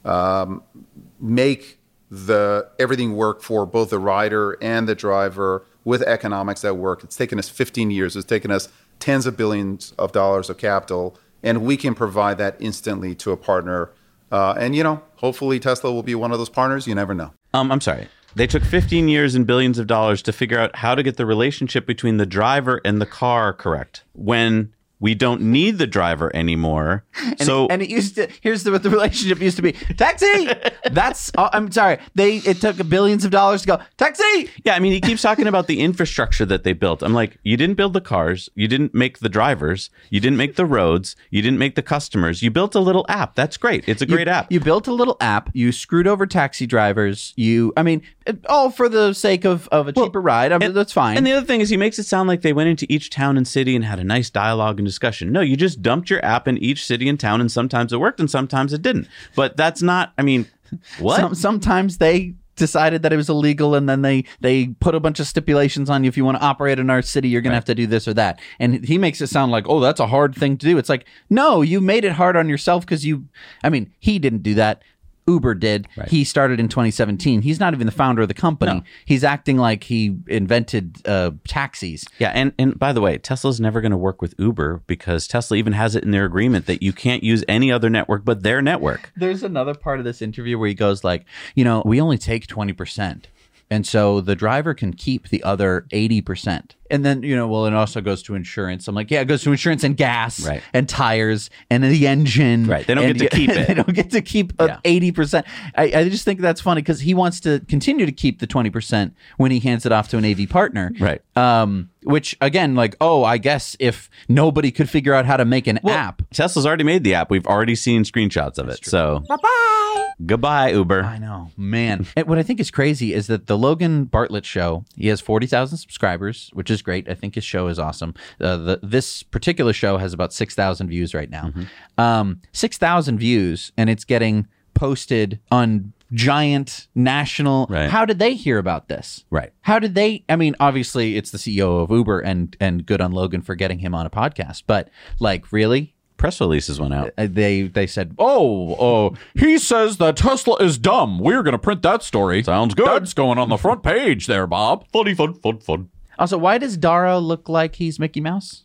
um, make the everything work for both the rider and the driver with economics that work. It's taken us fifteen years. It's taken us tens of billions of dollars of capital. And we can provide that instantly to a partner. Uh, and, you know, hopefully Tesla will be one of those partners. You never know. Um, I'm sorry. They took fifteen years and billions of dollars to figure out how to get the relationship between the driver and the car correct, when we don't need the driver anymore. And so it, and it used to, here's the, what the relationship used to be. Taxi! That's, oh, I'm sorry. They, it took billions of dollars to go, taxi! Yeah, I mean, he keeps talking about the infrastructure that they built. I'm like, you didn't build the cars. You didn't make the drivers. You didn't make the roads. You didn't make the customers. You built a little app. That's great. It's a great you, app. You built a little app. You screwed over taxi drivers. You, I mean, all for the sake of, of a Well, cheaper ride. I mean, and, that's fine. And the other thing is, he makes it sound like they went into each town and city and had a nice dialogue and discussion. No, you just dumped your app in each city and town, and sometimes it worked and sometimes it didn't. But that's not, I mean, what? Some, sometimes they decided that it was illegal, and then they they put a bunch of stipulations on you. If you want to operate in our city, you're going Right. to have to do this or that. And he makes it sound like, oh, that's a hard thing to do. It's like, no, you made it hard on yourself because you, I mean, he didn't do that. Uber did. Right. He started in twenty seventeen. He's not even the founder of the company. No. He's acting like he invented uh, taxis. Yeah, and, and by the way, Tesla's never going to work with Uber, because Tesla even has it in their agreement that you can't use any other network but their network. There's another part of this interview where he goes like, you know, we only take twenty percent. And so the driver can keep the other eighty percent. And then, you know, well, it also goes to insurance. I'm like, yeah, it goes to insurance and gas Right. and tires and the engine. Right. They don't and get to keep it. They don't get to keep uh, Yeah. eighty percent. I, I just think that's funny because he wants to continue to keep the twenty percent when he hands it off to an A V partner. Right. Um, which, again, like, oh, I guess if nobody could figure out how to make an Well, app. Tesla's already made the app. We've already seen screenshots of it. So bye-bye. Goodbye, Uber. I know, man. And what I think is crazy is that the Logan Bartlett show, he has forty thousand subscribers, which is great. I think his show is awesome. Uh, the, this particular show has about six thousand views right now. Mm-hmm. Um, six thousand views, and it's getting posted on giant national. Right. How did they hear about this? Right. How did they? I mean, obviously, it's the C E O of Uber, and and good on Logan for getting him on a podcast. But like, really? Press releases went out. Uh, They they said, oh, oh, he says that Tesla is dumb. We're going to print that story. Sounds good. That's going on the front page there, Bob. Funny, fun, fun, fun. Also, why does Dara look like he's Mickey Mouse?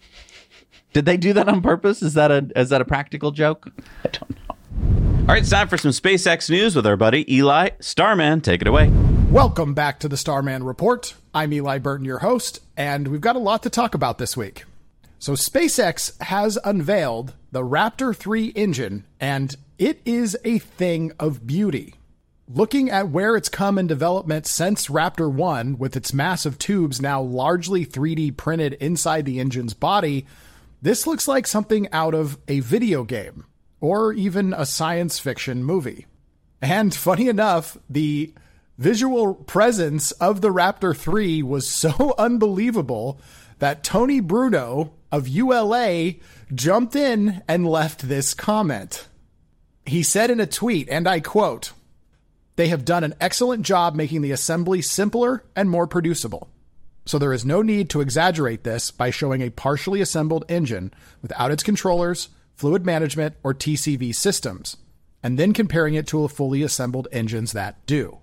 Did they do that on purpose? Is that a is that a practical joke? I don't know. All right, it's time for some SpaceX news with our buddy Eli Starman. Take it away. Welcome back to the Starman Report. I'm Eli Burton, your host, and we've got a lot to talk about this week. So SpaceX has unveiled the Raptor three engine, and it is a thing of beauty. Looking at where it's come in development since Raptor one, with its massive tubes now largely three D printed inside the engine's body, this looks like something out of a video game, or even a science fiction movie. And funny enough, the visual presence of the Raptor three was so unbelievable that Tony Bruno of U L A jumped in and left this comment. He said in a tweet, and I quote, "They have done an excellent job making the assembly simpler and more producible. So there is no need to exaggerate this by showing a partially assembled engine without its controllers, fluid management, or T C V systems, and then comparing it to a fully assembled engines that do."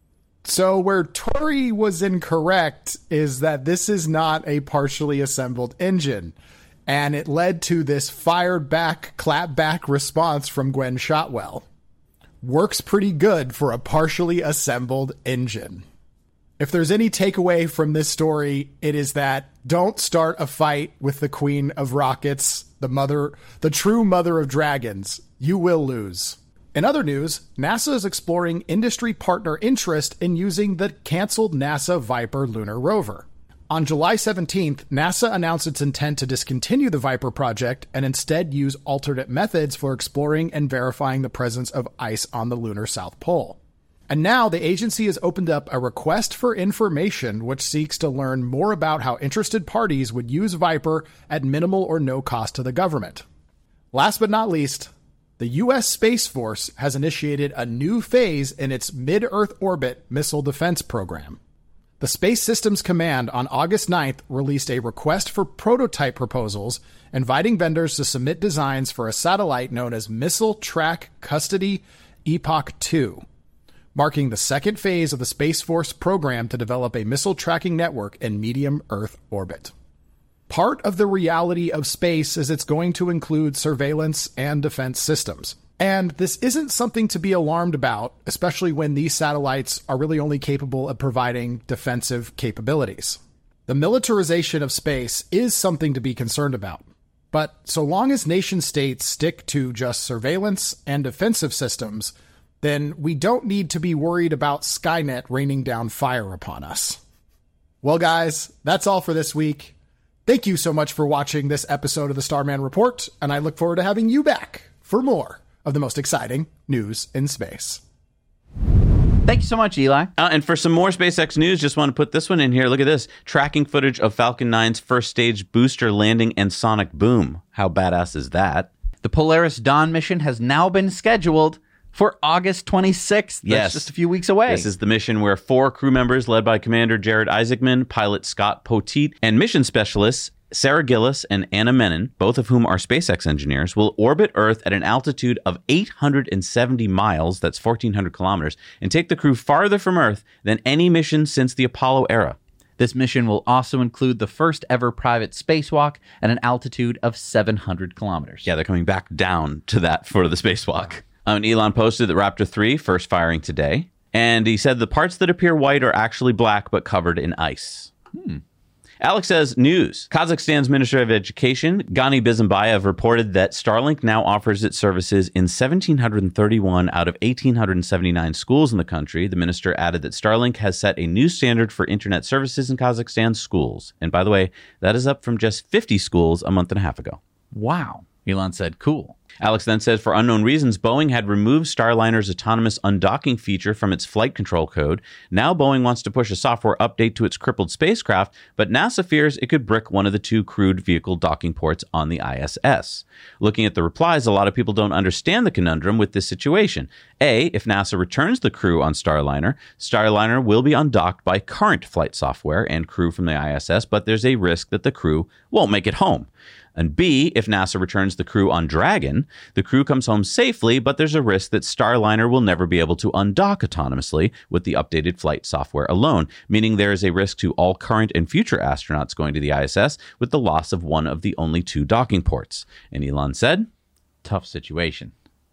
So where Tori was incorrect is that this is not a partially assembled engine. And it led to this fired back, clap back response from Gwen Shotwell. Works pretty good for a partially assembled engine. If there's any takeaway from this story, it is that don't start a fight with the Queen of Rockets, the mother, the true mother of dragons. You will lose. In other news, NASA is exploring industry partner interest in using the canceled NASA Viper lunar rover. On July seventeenth, NASA announced its intent to discontinue the Viper project and instead use alternate methods for exploring and verifying the presence of ice on the lunar South Pole. And now the agency has opened up a request for information which seeks to learn more about how interested parties would use Viper at minimal or no cost to the government. Last but not least, the U S Space Force has initiated a new phase in its mid-Earth orbit missile defense program. The Space Systems Command on August ninth released a request for prototype proposals, inviting vendors to submit designs for a satellite known as Missile Track Custody Epoch two, marking the second phase of the Space Force program to develop a missile tracking network in medium Earth orbit. Part of the reality of space is it's going to include surveillance and defense systems. And this isn't something to be alarmed about, especially when these satellites are really only capable of providing defensive capabilities. The militarization of space is something to be concerned about. But so long as nation states stick to just surveillance and defensive systems, then we don't need to be worried about Skynet raining down fire upon us. Well, guys, that's all for this week. Thank you so much for watching this episode of the Starman Report, and I look forward to having you back for more of the most exciting news in space. Thank you so much, Eli. Uh, and for some more SpaceX news, just want to put this one in here. Look at this. Tracking footage of Falcon nine's first stage booster landing and sonic boom. How badass is that? The Polaris Dawn mission has now been scheduled for August twenty-sixth. That's yes. just a few weeks away. This is the mission where four crew members led by Commander Jared Isaacman, pilot Scott Poteet, and mission specialists Sarah Gillis and Anna Menon, both of whom are SpaceX engineers, will orbit Earth at an altitude of eight hundred seventy miles, that's fourteen hundred kilometers, and take the crew farther from Earth than any mission since the Apollo era. This mission will also include the first ever private spacewalk at an altitude of seven hundred kilometers. Yeah, they're coming back down to that for the spacewalk. Um, Elon posted that Raptor three first firing today, and he said the parts that appear white are actually black but covered in ice. Hmm. Alex says, news. Kazakhstan's Minister of Education, Gani Bizimbayev, reported that Starlink now offers its services in one thousand seven hundred thirty-one out of one thousand eight hundred seventy-nine schools in the country. The minister added that Starlink has set a new standard for internet services in Kazakhstan's schools. And by the way, that is up from just fifty schools a month and a half ago. Wow. Elon said, cool. Alex then says, for unknown reasons, Boeing had removed Starliner's autonomous undocking feature from its flight control code. Now Boeing wants to push a software update to its crippled spacecraft, but NASA fears it could brick one of the two crewed vehicle docking ports on the I S S. Looking at the replies, a lot of people don't understand the conundrum with this situation. A, if NASA returns the crew on Starliner, Starliner will be undocked by current flight software and crew from the I S S, but there's a risk that the crew won't make it home. And B, if NASA returns the crew on Dragon, the crew comes home safely, but there's a risk that Starliner will never be able to undock autonomously with the updated flight software alone, meaning there is a risk to all current and future astronauts going to the I S S with the loss of one of the only two docking ports. And Elon said, tough situation.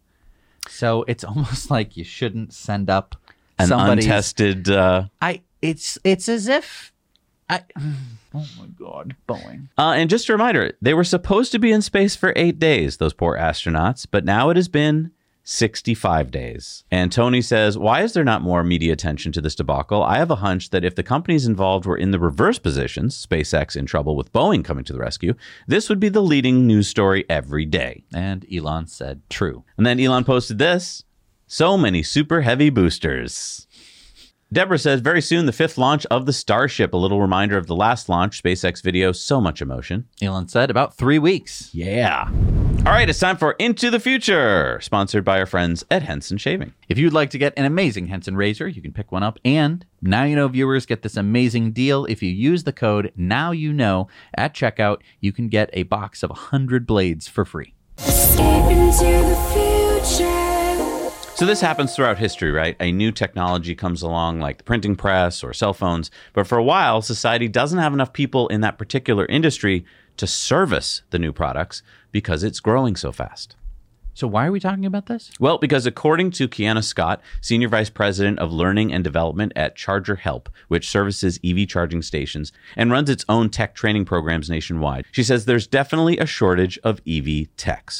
So it's almost like you shouldn't send up an somebody's... untested... Uh... I. It's it's as if... I... Oh my God, Boeing. Uh, and just a reminder, they were supposed to be in space for eight days, those poor astronauts, but now it has been sixty-five days. And Tony says, why is there not more media attention to this debacle? I have a hunch that if the companies involved were in the reverse positions, SpaceX in trouble with Boeing coming to the rescue, this would be the leading news story every day. And Elon said, true. And then Elon posted this, so many super heavy boosters. Deborah says, very soon, the fifth launch of the Starship. A little reminder of the last launch, SpaceX video, so much emotion. Elon said, about three weeks. Yeah. All right, it's time for Into the Future, sponsored by our friends at Henson Shaving. If you'd like to get an amazing Henson razor, you can pick one up. And Now You Know viewers get this amazing deal. If you use the code NOWYOUKNOW at checkout, you can get a box of one hundred blades for free. Escape into the future. So this happens throughout history, right? A new technology comes along like the printing press or cell phones, but for a while, society doesn't have enough people in that particular industry to service the new products because it's growing so fast. So why are we talking about this? Well, because according to Kiana Scott, Senior Vice President of Learning and Development at Charger Help, which services E V charging stations and runs its own tech training programs nationwide, she says there's definitely a shortage of E V techs.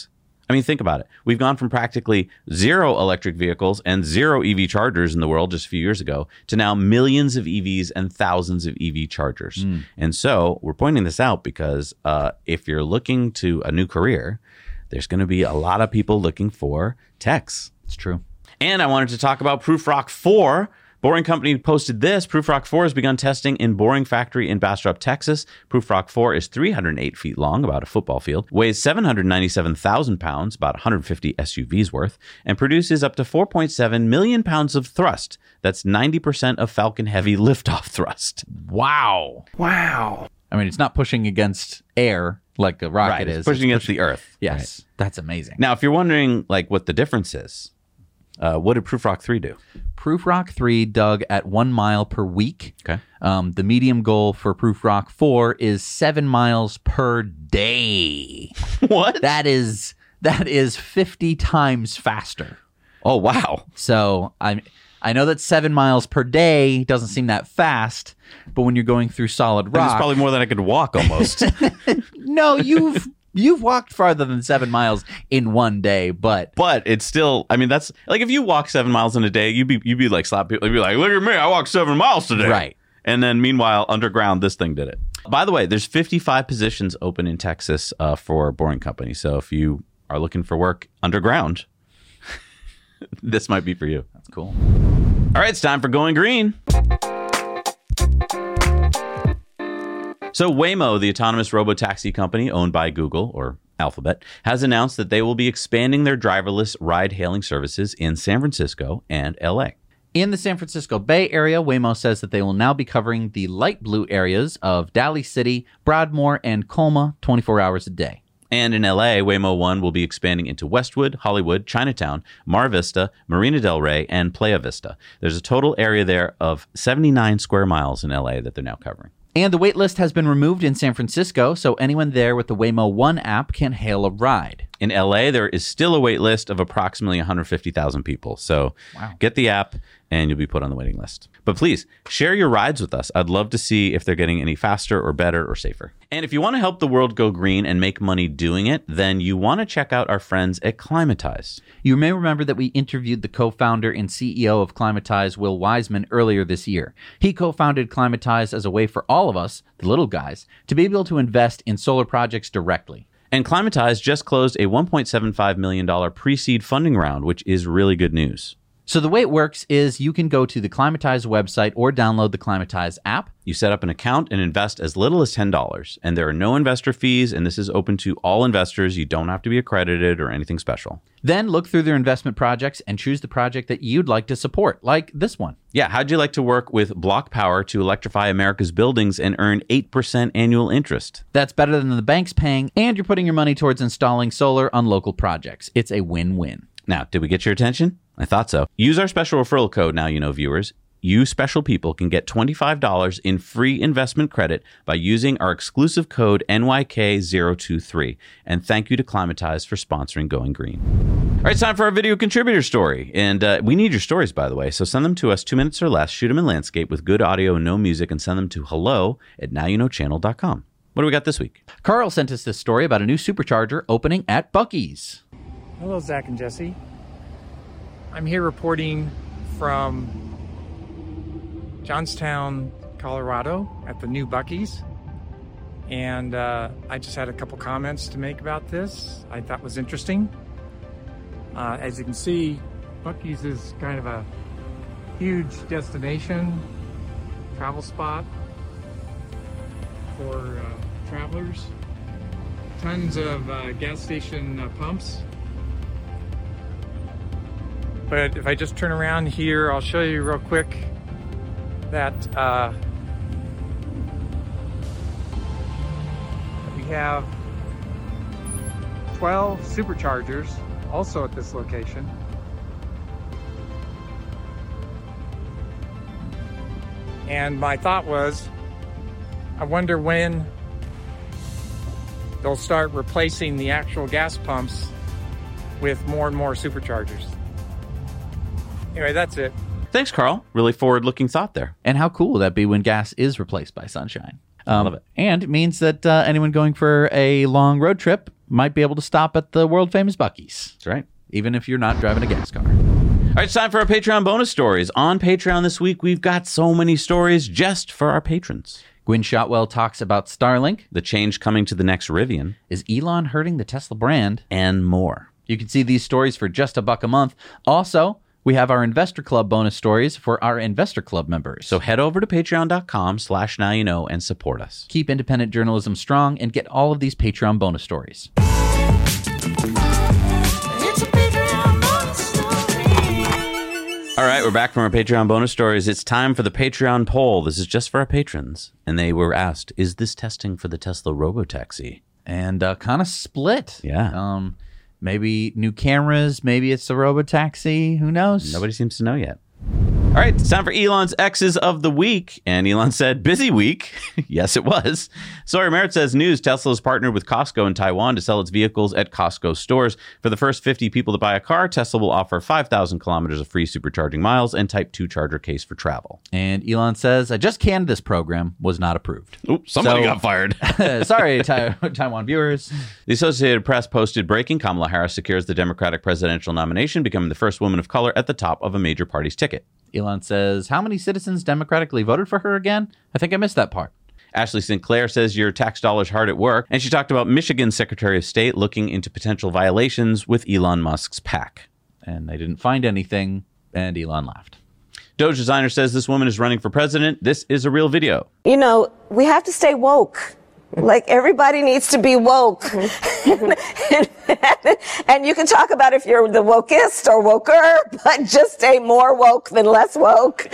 I mean, think about it. We've gone from practically zero electric vehicles and zero E V chargers in the world just a few years ago to now millions of E Vs and thousands of E V chargers. Mm. And so we're pointing this out because uh, if you're looking to a new career, there's going to be a lot of people looking for techs. It's true. And I wanted to talk about Proofrock four. Boring Company posted this. Proofrock four has begun testing in Boring Factory in Bastrop, Texas. Proofrock four is three hundred eight feet long, about a football field, weighs seven hundred ninety-seven thousand pounds, about one hundred fifty S U Vs worth, and produces up to four point seven million pounds of thrust. That's ninety percent of Falcon Heavy liftoff thrust. Wow. Wow. I mean, it's not pushing against air like a rocket right, is. It's pushing it's against the earth. Yes. Right. That's amazing. Now, if you're wondering like what the difference is, uh, what did Proofrock three do? Proofrock three dug at one mile per week. Okay. Um, the medium goal for Proofrock four is seven miles per day. What? That is that is fifty times faster. Oh, wow. So I I know that seven miles per day doesn't seem that fast, but when you're going through solid rock, it's probably more than I could walk almost. No, you've You've walked farther than seven miles in one day, but but it's still. I mean, that's like if you walk seven miles in a day, you'd be you'd be like slap people. You'd be like, look at me, I walked seven miles today, right? And then meanwhile, underground, this thing did it. By the way, there's fifty-five positions open in Texas uh, for Boring Company. So if you are looking for work underground, this might be for you. That's cool. All right, it's time for Going Green. So Waymo, the autonomous robo-taxi company owned by Google, or Alphabet, has announced that they will be expanding their driverless ride-hailing services in San Francisco and L A. In the San Francisco Bay Area, Waymo says that they will now be covering the light blue areas of Daly City, Broadmoor, and Colma twenty-four hours a day. And in L A, Waymo One will be expanding into Westwood, Hollywood, Chinatown, Mar Vista, Marina Del Rey, and Playa Vista. There's a total area there of seventy-nine square miles in L A that they're now covering. And the wait list has been removed in San Francisco, so anyone there with the Waymo One app can hail a ride. In L A, there is still a wait list of approximately one hundred fifty thousand people. So wow. Get the app and you'll be put on the waiting list. But please, share your rides with us. I'd love to see if they're getting any faster or better or safer. And if you want to help the world go green and make money doing it, then you want to check out our friends at Climatize. You may remember that we interviewed the co-founder and C E O of Climatize, Will Wiseman, earlier this year. He co-founded Climatize as a way for all of us, the little guys, to be able to invest in solar projects directly. And Climatize just closed a one point seven five million dollars pre-seed funding round, which is really good news. So the way it works is you can go to the Climatize website or download the Climatize app. You set up an account and invest as little as ten dollars. And there are no investor fees, and this is open to all investors. You don't have to be accredited or anything special. Then look through their investment projects and choose the project that you'd like to support, like this one. Yeah, how'd you like to work with Block Power to electrify America's buildings and earn eight percent annual interest? That's better than the banks paying, and you're putting your money towards installing solar on local projects. It's a win-win. Now, did we get your attention? I thought so. Use our special referral code now, you know, viewers. You special people can get twenty-five dollars in free investment credit by using our exclusive code N Y K zero two three. And thank you to Climatize for sponsoring Going Green. All right, it's time for our video contributor story. And uh, we need your stories, by the way. So send them to us two minutes or less, shoot them in landscape with good audio and no music, and send them to hello at now you know channel dot com. What do we got this week? Carl sent us this story about a new supercharger opening at Buc-ee's. Hello, Zach and Jesse. I'm here reporting from Johnstown, Colorado at the new Buc-ee's. And uh, I just had a couple comments to make about this I thought was interesting. Uh, as you can see, Buc-ee's is kind of a huge destination, travel spot for uh, travelers. Tons of uh, gas station uh, pumps. But if I just turn around here, I'll show you real quick that uh, we have twelve superchargers also at this location. And my thought was, I wonder when they'll start replacing the actual gas pumps with more and more superchargers. Anyway, that's it. Thanks, Carl. Really forward-looking thought there. And how cool will that be when gas is replaced by sunshine? I Um, love it. And it means that uh, anyone going for a long road trip might be able to stop at the world famous Buc-ee's. That's right. Even if you're not driving a gas car. All right, it's time for our Patreon bonus stories. On Patreon this week, we've got so many stories just for our patrons. Gwynne Shotwell talks about Starlink. The change coming to the next Rivian. Is Elon hurting the Tesla brand? And more. You can see these stories for just a buck a month. Also, we have our Investor Club bonus stories for our Investor Club members. So head over to patreon.com slash now you know and support us. Keep independent journalism strong and get all of these Patreon bonus stories. All right, we're back from our Patreon bonus stories. It's time for the Patreon poll. This is just for our patrons. And they were asked, is this testing for the Tesla Robotaxi? And uh, kind of split. Yeah. Um, maybe new cameras. Maybe it's the Robotaxi. Who knows? Nobody seems to know yet. All right, it's time for Elon's X's of the week. And Elon said, busy week. Yes, it was. Sawyer Merritt says, news, Tesla has partnered with Costco in Taiwan to sell its vehicles at Costco stores. For the first fifty people to buy a car, Tesla will offer five thousand kilometers of free supercharging miles and Type two charger case for travel. And Elon says, I just canned this program, was not approved. Oops, somebody So- got fired. Sorry, Tai- Taiwan viewers. The Associated Press posted breaking. Kamala Harris secures the Democratic presidential nomination, becoming the first woman of color at the top of a major party's ticket. Elon says, how many citizens democratically voted for her again? I think I missed that part. Ashley Sinclair says your tax dollars hard at work. And she talked about Michigan's Secretary of State looking into potential violations with Elon Musk's PAC. And they didn't find anything, and Elon laughed. Doge Designer says this woman is running for president. This is a real video. You know, we have to stay woke. Like, everybody needs to be woke. and, and you can talk about if you're the wokest or woker, but just stay more woke than less woke.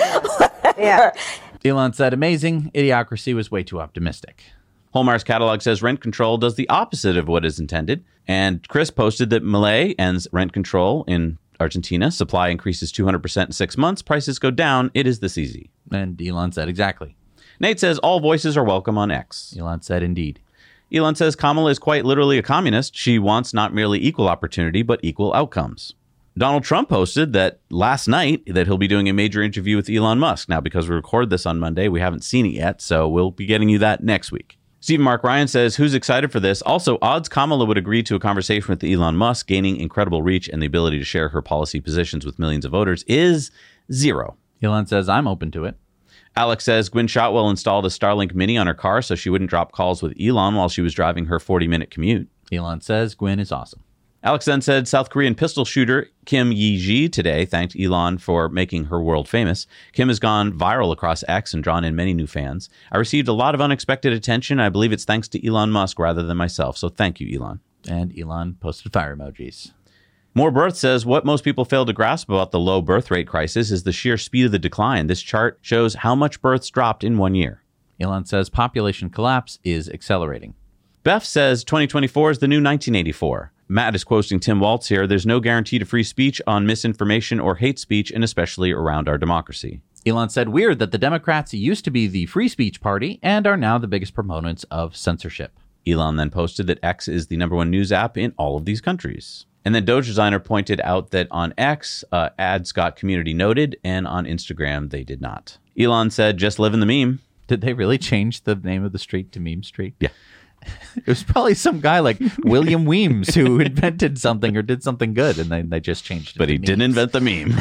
Yeah. Elon said, amazing. Idiocracy was way too optimistic. Holmar's catalog says rent control does the opposite of what is intended. And Chris posted that Milei ends rent control in Argentina. Supply increases two hundred percent in six months. Prices go down. It is this easy. And Elon said, exactly. Nate says all voices are welcome on X. Elon said, indeed. Elon says Kamala is quite literally a communist. She wants not merely equal opportunity, but equal outcomes. Donald Trump posted that last night that he'll be doing a major interview with Elon Musk. Now, because we record this on Monday, we haven't seen it yet, so we'll be getting you that next week. Stephen Mark Ryan says, who's excited for this? Also, odds Kamala would agree to a conversation with Elon Musk, gaining incredible reach and the ability to share her policy positions with millions of voters, is zero. Elon says, I'm open to it. Alex says Gwynne Shotwell installed a Starlink Mini on her car so she wouldn't drop calls with Elon while she was driving her forty-minute commute. Elon says Gwynne is awesome. Alex then said South Korean pistol shooter Kim Yi-ji today thanked Elon for making her world famous. Kim has gone viral across X and drawn in many new fans. I received a lot of unexpected attention. I believe it's thanks to Elon Musk rather than myself. So thank you, Elon. And Elon posted fire emojis. More Birth says what most people fail to grasp about the low birth rate crisis is the sheer speed of the decline. This chart shows how much births dropped in one year. Elon says population collapse is accelerating. Beth says twenty twenty-four is the new nineteen eighty-four. Matt is quoting Tim Waltz here. There's no guarantee to free speech on misinformation or hate speech, and especially around our democracy. Elon said weird that the Democrats used to be the free speech party and are now the biggest proponents of censorship. Elon then posted that X is the number one news app in all of these countries. And then Doge Designer pointed out that on X, uh, ads got community noted, and on Instagram, they did not. Elon said, just live in the meme. Did they really change the name of the street to Meme Street? Yeah. It was probably some guy like William Weems who invented something or did something good, and they, they just changed it. But he memes. didn't invent the meme.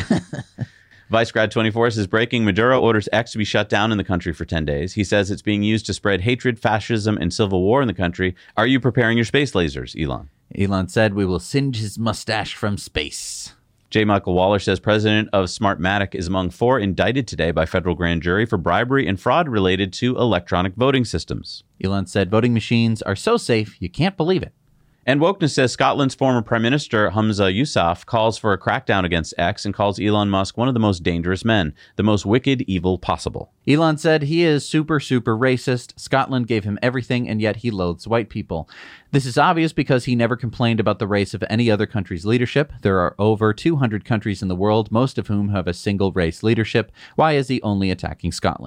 Vice Grad twenty-four says, breaking, Maduro orders X to be shut down in the country for ten days. He says it's being used to spread hatred, fascism, and civil war in the country. Are you preparing your space lasers, Elon? Elon said, we will singe his mustache from space. J. Michael Waller says president of Smartmatic is among four indicted today by federal grand jury for bribery and fraud related to electronic voting systems. Elon said voting machines are so safe, you can't believe it. And Wokeness says Scotland's former Prime Minister Humza Yousaf calls for a crackdown against X and calls Elon Musk one of the most dangerous men, the most wicked evil possible. Elon said he is super, super racist. Scotland gave him everything, and yet he loathes white people. This is obvious because he never complained about the race of any other country's leadership. There are over two hundred countries in the world, most of whom have a single race leadership. Why is he only attacking Scotland?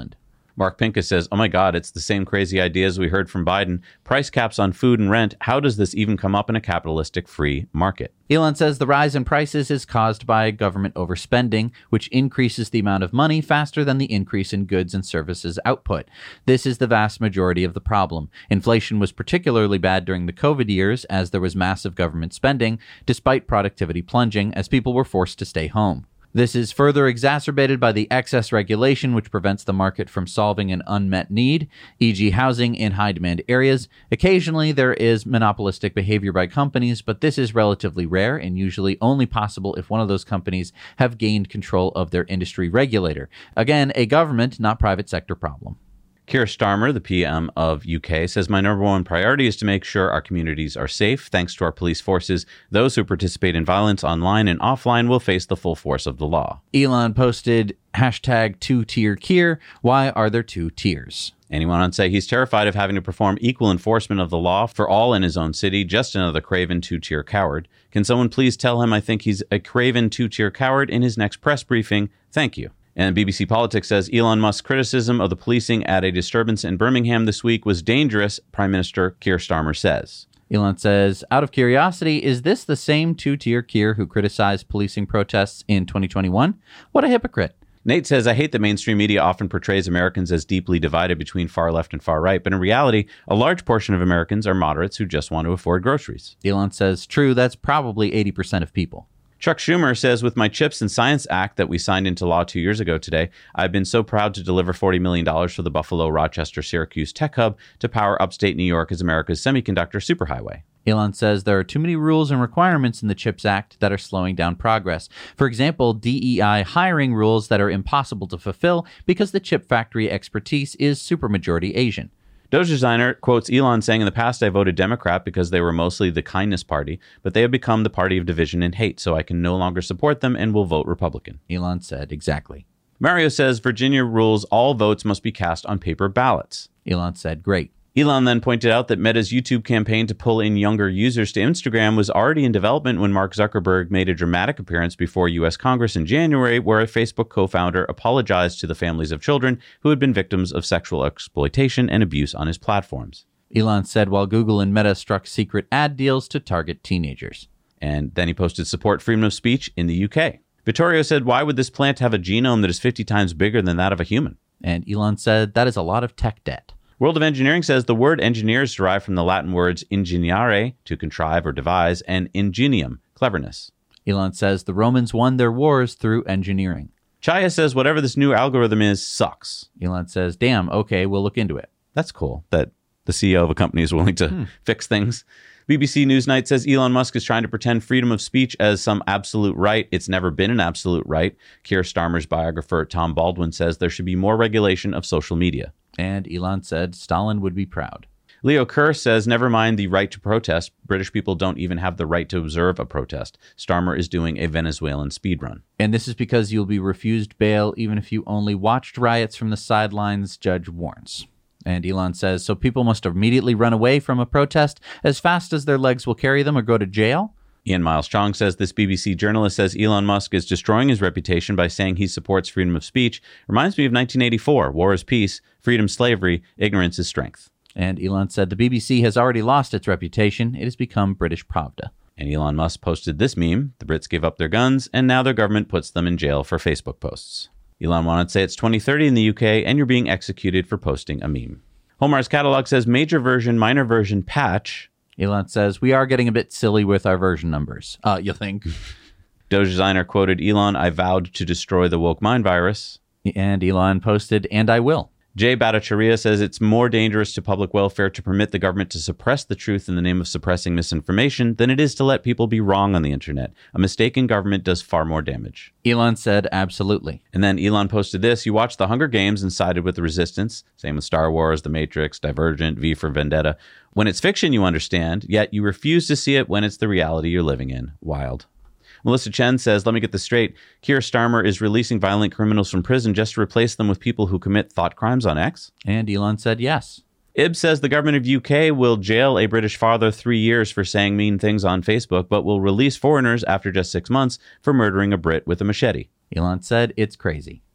Mark Pincus says, oh my God, it's the same crazy ideas we heard from Biden. Price caps on food and rent. How does this even come up in a capitalistic free market? Elon says the rise in prices is caused by government overspending, which increases the amount of money faster than the increase in goods and services output. This is the vast majority of the problem. Inflation was particularly bad during the COVID years, as there was massive government spending, despite productivity plunging, as people were forced to stay home. This is further exacerbated by the excess regulation, which prevents the market from solving an unmet need, for example housing in high-demand areas. Occasionally, there is monopolistic behavior by companies, but this is relatively rare and usually only possible if one of those companies have gained control of their industry regulator. Again, a government, not private sector problem. Keir Starmer, the P M of U K, says, my number one priority is to make sure our communities are safe. Thanks to our police forces, those who participate in violence online and offline will face the full force of the law. Elon posted hashtag two-tier Keir. Why are there two tiers? And he went on to say he's terrified of having to perform equal enforcement of the law for all in his own city, just another craven two-tier coward. Can someone please tell him I think he's a craven two-tier coward in his next press briefing? Thank you. And B B C Politics says Elon Musk's criticism of the policing at a disturbance in Birmingham this week was dangerous, Prime Minister Keir Starmer says. Elon says, out of curiosity, is this the same two-tier Keir who criticized policing protests in twenty twenty-one? What a hypocrite. Nate says, I hate that mainstream media often portrays Americans as deeply divided between far left and far right, but in reality, a large portion of Americans are moderates who just want to afford groceries. Elon says, true, that's probably eighty percent of people. Chuck Schumer says, with my CHIPS and Science Act that we signed into law two years ago today, I've been so proud to deliver forty million dollars for the Buffalo, Rochester, Syracuse Tech Hub to power upstate New York as America's semiconductor superhighway. Elon says there are too many rules and requirements in the CHIPS Act that are slowing down progress. For example, D E I hiring rules that are impossible to fulfill because the chip factory expertise is supermajority Asian. Doge Designer quotes Elon saying, in the past I voted Democrat because they were mostly the kindness party, but they have become the party of division and hate, so I can no longer support them and will vote Republican. Elon said, exactly. Mario says Virginia rules all votes must be cast on paper ballots. Elon said, great. Elon then pointed out that Meta's YouTube campaign to pull in younger users to Instagram was already in development when Mark Zuckerberg made a dramatic appearance before U S Congress in January, where a Facebook co-founder apologized to the families of children who had been victims of sexual exploitation and abuse on his platforms. Elon said while Google and Meta struck secret ad deals to target teenagers. And then he posted support freedom of speech in the U K. Vittorio said, why would this plant have a genome that is fifty times bigger than that of a human? And Elon said that is a lot of tech debt. World of Engineering says the word engineer is derived from the Latin words ingeniare, to contrive or devise, and ingenium, cleverness. Elon says the Romans won their wars through engineering. Chaya says whatever this new algorithm is sucks. Elon says, damn, okay, we'll look into it. That's cool that the C E O of a company is willing to hmm. fix things. B B C Newsnight says Elon Musk is trying to pretend freedom of speech as some absolute right. It's never been an absolute right. Keir Starmer's biographer, Tom Baldwin, says there should be more regulation of social media. And Elon said Stalin would be proud. Leo Kerr says, never mind the right to protest. British people don't even have the right to observe a protest. Starmer is doing a Venezuelan speedrun. And this is because you'll be refused bail even if you only watched riots from the sidelines, Judge warns. And Elon says, so people must immediately run away from a protest as fast as their legs will carry them or go to jail? Ian Miles Chong says this B B C journalist says Elon Musk is destroying his reputation by saying he supports freedom of speech. Reminds me of nineteen eighty-four, war is peace, freedom slavery, ignorance is strength. And Elon said the B B C has already lost its reputation. It has become British Pravda. And Elon Musk posted this meme. The Brits gave up their guns, and now their government puts them in jail for Facebook posts. Elon wanted to say it's twenty thirty in the U K, and you're being executed for posting a meme. Homar's catalog says major version, minor version, patch. Elon says, we are getting a bit silly with our version numbers. Uh, you think? Doge Designer quoted Elon, I vowed to destroy the woke mind virus. And Elon posted, and I will. Jay Bhattacharya says it's more dangerous to public welfare to permit the government to suppress the truth in the name of suppressing misinformation than it is to let people be wrong on the internet. A mistaken government does far more damage. Elon said, absolutely. And then Elon posted this. You watched The Hunger Games and sided with the resistance. Same with Star Wars, The Matrix, Divergent, V for Vendetta. When it's fiction, you understand, yet you refuse to see it when it's the reality you're living in. Wild. Melissa Chen says, let me get this straight. Keir Starmer is releasing violent criminals from prison just to replace them with people who commit thought crimes on X? And Elon said yes. Ib says the government of U K will jail a British father three years for saying mean things on Facebook, but will release foreigners after just six months for murdering a Brit with a machete. Elon said it's crazy.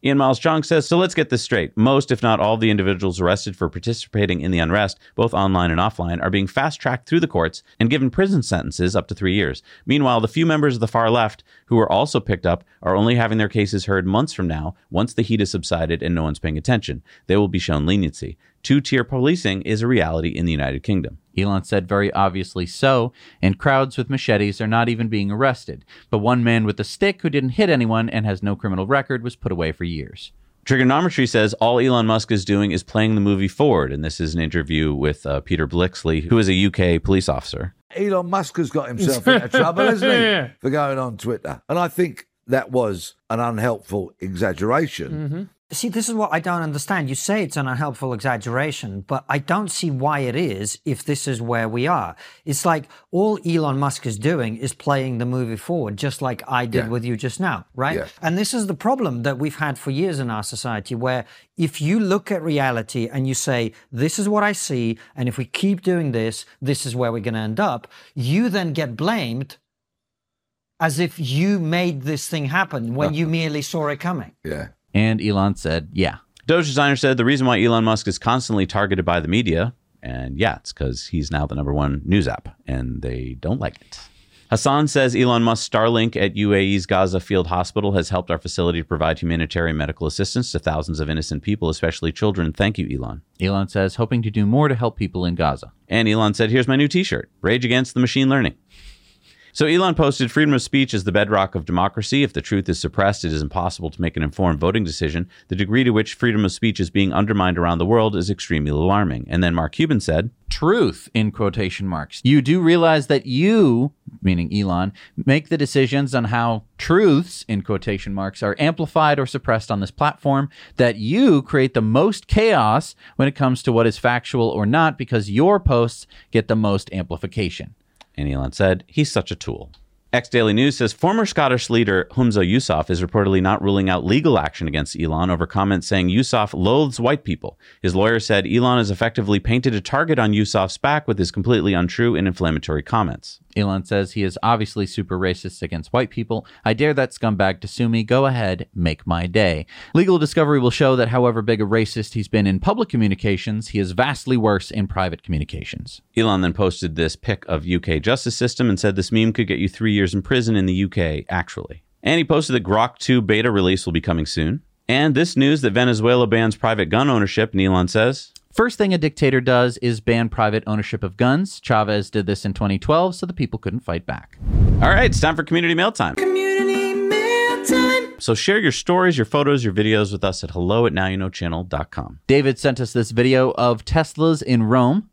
Ian Miles Chong says, so let's get this straight. Most, if not all, the individuals arrested for participating in the unrest, both online and offline, are being fast-tracked through the courts and given prison sentences up to three years. Meanwhile, the few members of the far left who were also picked up are only having their cases heard months from now, once the heat has subsided and no one's paying attention. They will be shown leniency. Two-tier policing is a reality in the United Kingdom. Elon said very obviously so, and crowds with machetes are not even being arrested. But one man with a stick who didn't hit anyone and has no criminal record was put away for years. Trigonometry says all Elon Musk is doing is playing the movie forward, and this is an interview with uh, Peter Blixley, who is a U K police officer. Elon Musk has got himself into trouble, hasn't he, for going on Twitter. And I think that was an unhelpful exaggeration. Mm-hmm. See, this is what I don't understand. You say it's an unhelpful exaggeration, but I don't see why it is if this is where we are. It's like all Elon Musk is doing is playing the movie forward, just like I did Yeah. with you just now, right? Yeah. And this is the problem that we've had for years in our society, where if you look at reality and you say, this is what I see, and if we keep doing this, this is where we're going to end up, you then get blamed as if you made this thing happen when you merely saw it coming. Yeah. And Elon said, yeah. Doge Designer said the reason why Elon Musk is constantly targeted by the media, and yeah, it's because he's now the number one news app, and they don't like it. Hassan says Elon Musk's Starlink at U A E's Gaza Field Hospital has helped our facility to provide humanitarian medical assistance to thousands of innocent people, especially children. Thank you, Elon. Elon says, hoping to do more to help people in Gaza. And Elon said, here's my new t-shirt, Rage Against the Machine Learning. So Elon posted, freedom of speech is the bedrock of democracy. If the truth is suppressed, it is impossible to make an informed voting decision. The degree to which freedom of speech is being undermined around the world is extremely alarming. And then Mark Cuban said, truth, in quotation marks. You do realize that you, meaning Elon, make the decisions on how truths, in quotation marks, are amplified or suppressed on this platform, that you create the most chaos when it comes to what is factual or not, because your posts get the most amplification. And Elon said, he's such a tool. X-Daily News says former Scottish leader Humza Yousaf is reportedly not ruling out legal action against Elon over comments saying Yousaf loathes white people. His lawyer said Elon has effectively painted a target on Yousaf's back with his completely untrue and inflammatory comments. Elon says he is obviously super racist against white people. I dare that scumbag to sue me. Go ahead, make my day. Legal discovery will show that however big a racist he's been in public communications, he is vastly worse in private communications. Elon then posted this pic of U K justice system and said this meme could get you three years in prison in the U K, actually. And he posted that Grok two beta release will be coming soon. And this news that Venezuela bans private gun ownership, and Elon says, first thing a dictator does is ban private ownership of guns. Chavez did this in twenty twelve, so the people couldn't fight back. All right, it's time for Community Mail Time. Community Mail Time. So share your stories, your photos, your videos with us at hello at now you know channel dot com. David sent us this video of Teslas in Rome.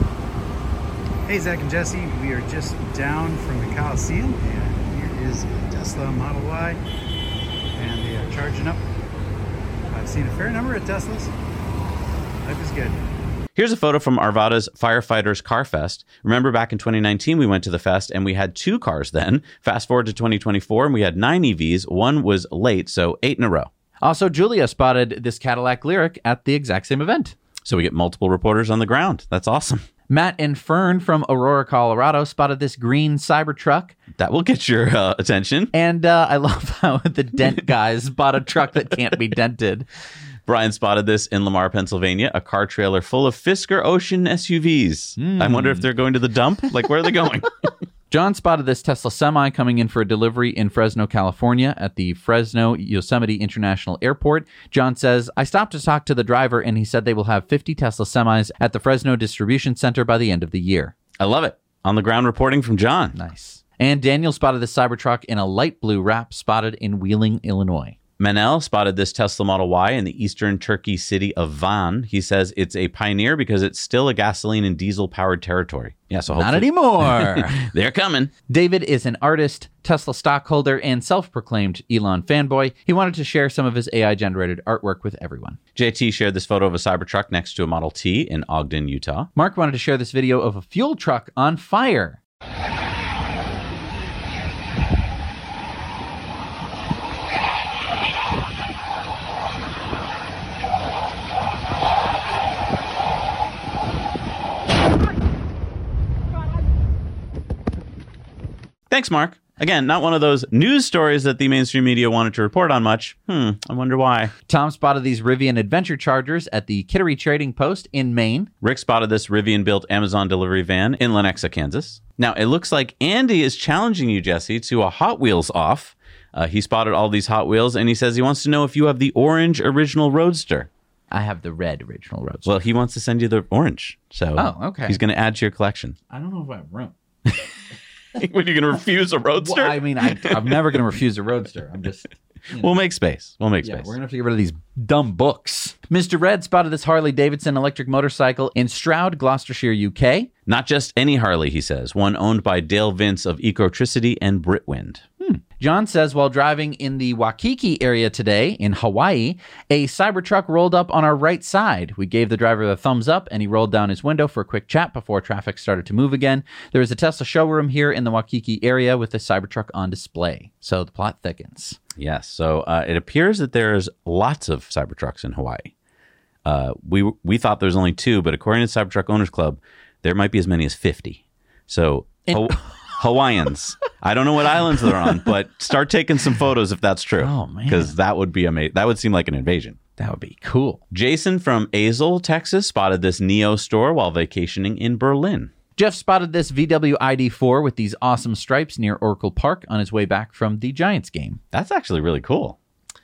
Hey, Zach and Jesse. We are just down from the Coliseum, and here is a Tesla Model Y, and they are charging up. I've seen a fair number of Teslas. Life is good. Here's a photo from Arvada's Firefighters Car Fest. Remember back in twenty nineteen, we went to the fest and we had two cars then. Fast forward to twenty twenty-four and we had nine E Vs. One was late, so eight in a row. Also, Julia spotted this Cadillac Lyriq at the exact same event. So we get multiple reporters on the ground. That's awesome. Matt and Fern from Aurora, Colorado spotted this green Cybertruck. That will get your uh, attention. And uh, I love how the dent guys bought a truck that can't be dented. Brian spotted this in Lamar, Pennsylvania, a car trailer full of Fisker Ocean S U Vs. Mm. I wonder if they're going to the dump. Like, where are they going? John spotted this Tesla Semi coming in for a delivery in Fresno, California at the Fresno Yosemite International Airport. John says, I stopped to talk to the driver and he said they will have fifty Tesla Semis at the Fresno Distribution Center by the end of the year. I love it. On the ground reporting from John. Nice. And Daniel spotted the Cybertruck in a light blue wrap spotted in Wheeling, Illinois. Manel spotted this Tesla Model Y in the eastern Turkey city of Van. He says it's a pioneer because it's still a gasoline and diesel-powered territory. Yeah, so hopefully... Not anymore. They're coming. David is an artist, Tesla stockholder, and self-proclaimed Elon fanboy. He wanted to share some of his A I-generated artwork with everyone. J T shared this photo of a Cybertruck next to a Model T in Ogden, Utah. Mark wanted to share this video of a fuel truck on fire. Thanks, Mark. Again, not one of those news stories that the mainstream media wanted to report on much. Hmm, I wonder why. Tom spotted these Rivian Adventure Chargers at the Kittery Trading Post in Maine. Rick spotted this Rivian-built Amazon delivery van in Lenexa, Kansas. Now, it looks like Andy is challenging you, Jesse, to a Hot Wheels off. Uh, he spotted all these Hot Wheels, and he says he wants to know if you have the orange original Roadster. I have the red original Roadster. Well, he wants to send you the orange. So oh, okay. He's going to add to your collection. I don't know if I have room. What, are you going to refuse a Roadster? Well, I mean, I, I'm never going to refuse a Roadster. I'm just... You know. We'll make space. We'll make yeah, space. We're going to have to get rid of these dumb books. Mister Red spotted this Harley Davidson electric motorcycle in Stroud, Gloucestershire, U K. Not just any Harley, he says. One owned by Dale Vince of Ecotricity and Britwind. Hmm. John says while driving in the Waikiki area today in Hawaii, a Cybertruck rolled up on our right side. We gave the driver the thumbs up and he rolled down his window for a quick chat before traffic started to move again. There is a Tesla showroom here in the Waikiki area with the Cybertruck on display. So the plot thickens. Yes. So uh, it appears that there's lots of Cybertrucks in Hawaii. Uh, we we thought there was only two, but according to Cybertruck Owners Club, there might be as many as fifty. So Ho- Hawaiians, I don't know what islands they're on, but start taking some photos if that's true. Oh, man. Because that would be amazing. That would seem like an invasion. That would be cool. Jason from Azle, Texas, spotted this Neo store while vacationing in Berlin. Jeff spotted this V W I D four with these awesome stripes near Oracle Park on his way back from the Giants game. That's actually really cool.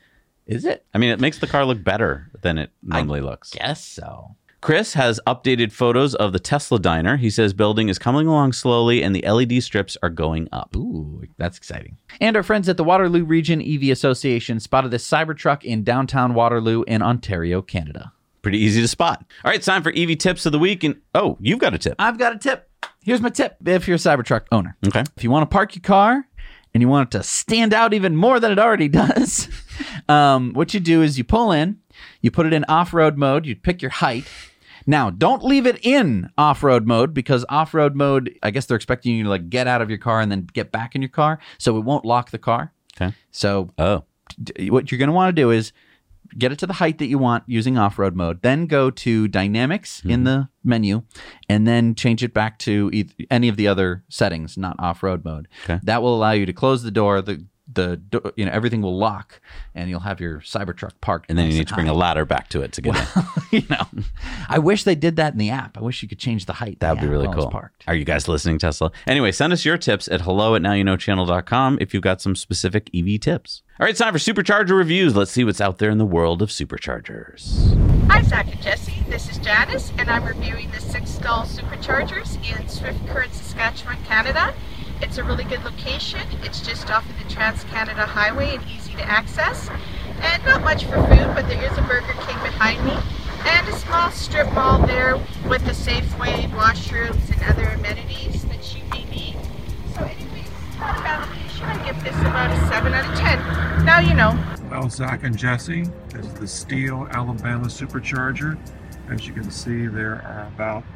Is it? I mean, it makes the car look better than it normally I looks. Guess so. Chris has updated photos of the Tesla diner. He says building is coming along slowly and the L E D strips are going up. Ooh, that's exciting. And our friends at the Waterloo Region E V Association spotted this Cybertruck in downtown Waterloo in Ontario, Canada. Pretty easy to spot. All right, it's time for E V tips of the week. And oh, you've got a tip. I've got a tip. Here's my tip if you're a Cybertruck owner. Okay. If you want to park your car and you want it to stand out even more than it already does, um, what you do is you pull in, you put it in off-road mode, you pick your height. Now, don't leave it in off-road mode because off-road mode, I guess they're expecting you to like get out of your car and then get back in your car, so it won't lock the car. Okay. So oh. d- what you're going to want to do is get it to the height that you want using off-road mode, then go to dynamics mm-hmm. in the menu, and then change it back to e- any of the other settings, not off-road mode. Okay. That will allow you to close the door, the the do- you know everything will lock, and you'll have your Cybertruck parked. And then nice you need to bring high. a ladder back to it to get well, in. You know, I wish they did that in the app. I wish you could change the height. That would be really cool. Parked. Are you guys listening, Tesla? Anyway, send us your tips at hello at now you know channel dot com if you've got some specific E V tips. All right, it's time for Supercharger reviews. Let's see what's out there in the world of superchargers. Hi, Zach and Jesse. This is Janice, and I'm reviewing the six-stall superchargers in Swift Current, Saskatchewan, Canada. It's a really good location. It's just off of the Trans-Canada Highway and easy to access. And not much for food, but there is a Burger King behind me. And a small strip mall there with a Safeway, washrooms, and other amenities that you may need. So anyways, not a bad location. I give this about a seven out of ten. Now you know. Well, Zach and Jesse, this is the Steel Alabama Supercharger. As you can see, there are about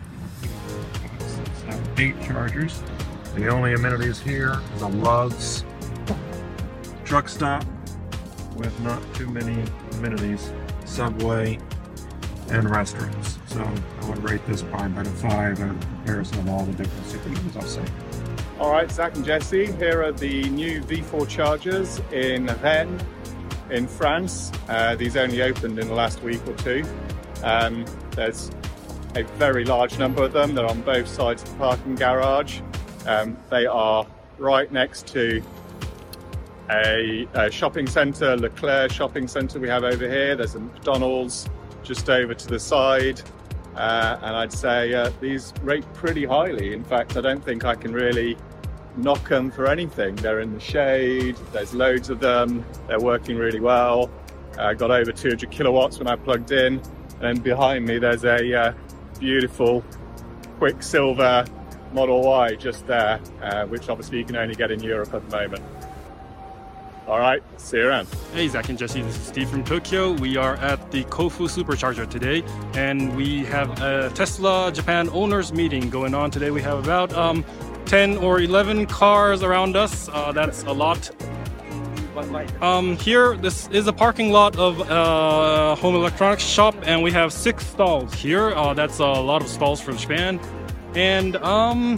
seven, eight chargers. The only amenities here is a Love's truck stop with not too many amenities, Subway, and restrooms. So I would rate this probably about a five in comparison of all the different superchargers I've seen. All right, Zach and Jesse, here are the new V four chargers in Rennes, in France. Uh, these only opened in the last week or two. Um, there's a very large number of them. They're on both sides of the parking garage. Um, they are right next to a, a shopping centre, Leclerc shopping centre we have over here. There's a McDonald's just over to the side. Uh, and I'd say uh, these rate pretty highly. In fact, I don't think I can really knock them for anything. They're in the shade, there's loads of them, they're working really well. I uh, got over two hundred kilowatts when I plugged in. And behind me there's a uh, beautiful Quicksilver Model Y just there, uh, which obviously you can only get in Europe at the moment. All right, see you around. Hey, Zach and Jesse, this is Steve from Tokyo. We are at the Kofu Supercharger today, and we have a Tesla Japan owners meeting going on today. We have about um, ten or eleven cars around us. Uh, that's a lot. Um, here, this is a parking lot of uh, home electronics shop, and we have six stalls here. Uh, that's a lot of stalls for Japan. And um,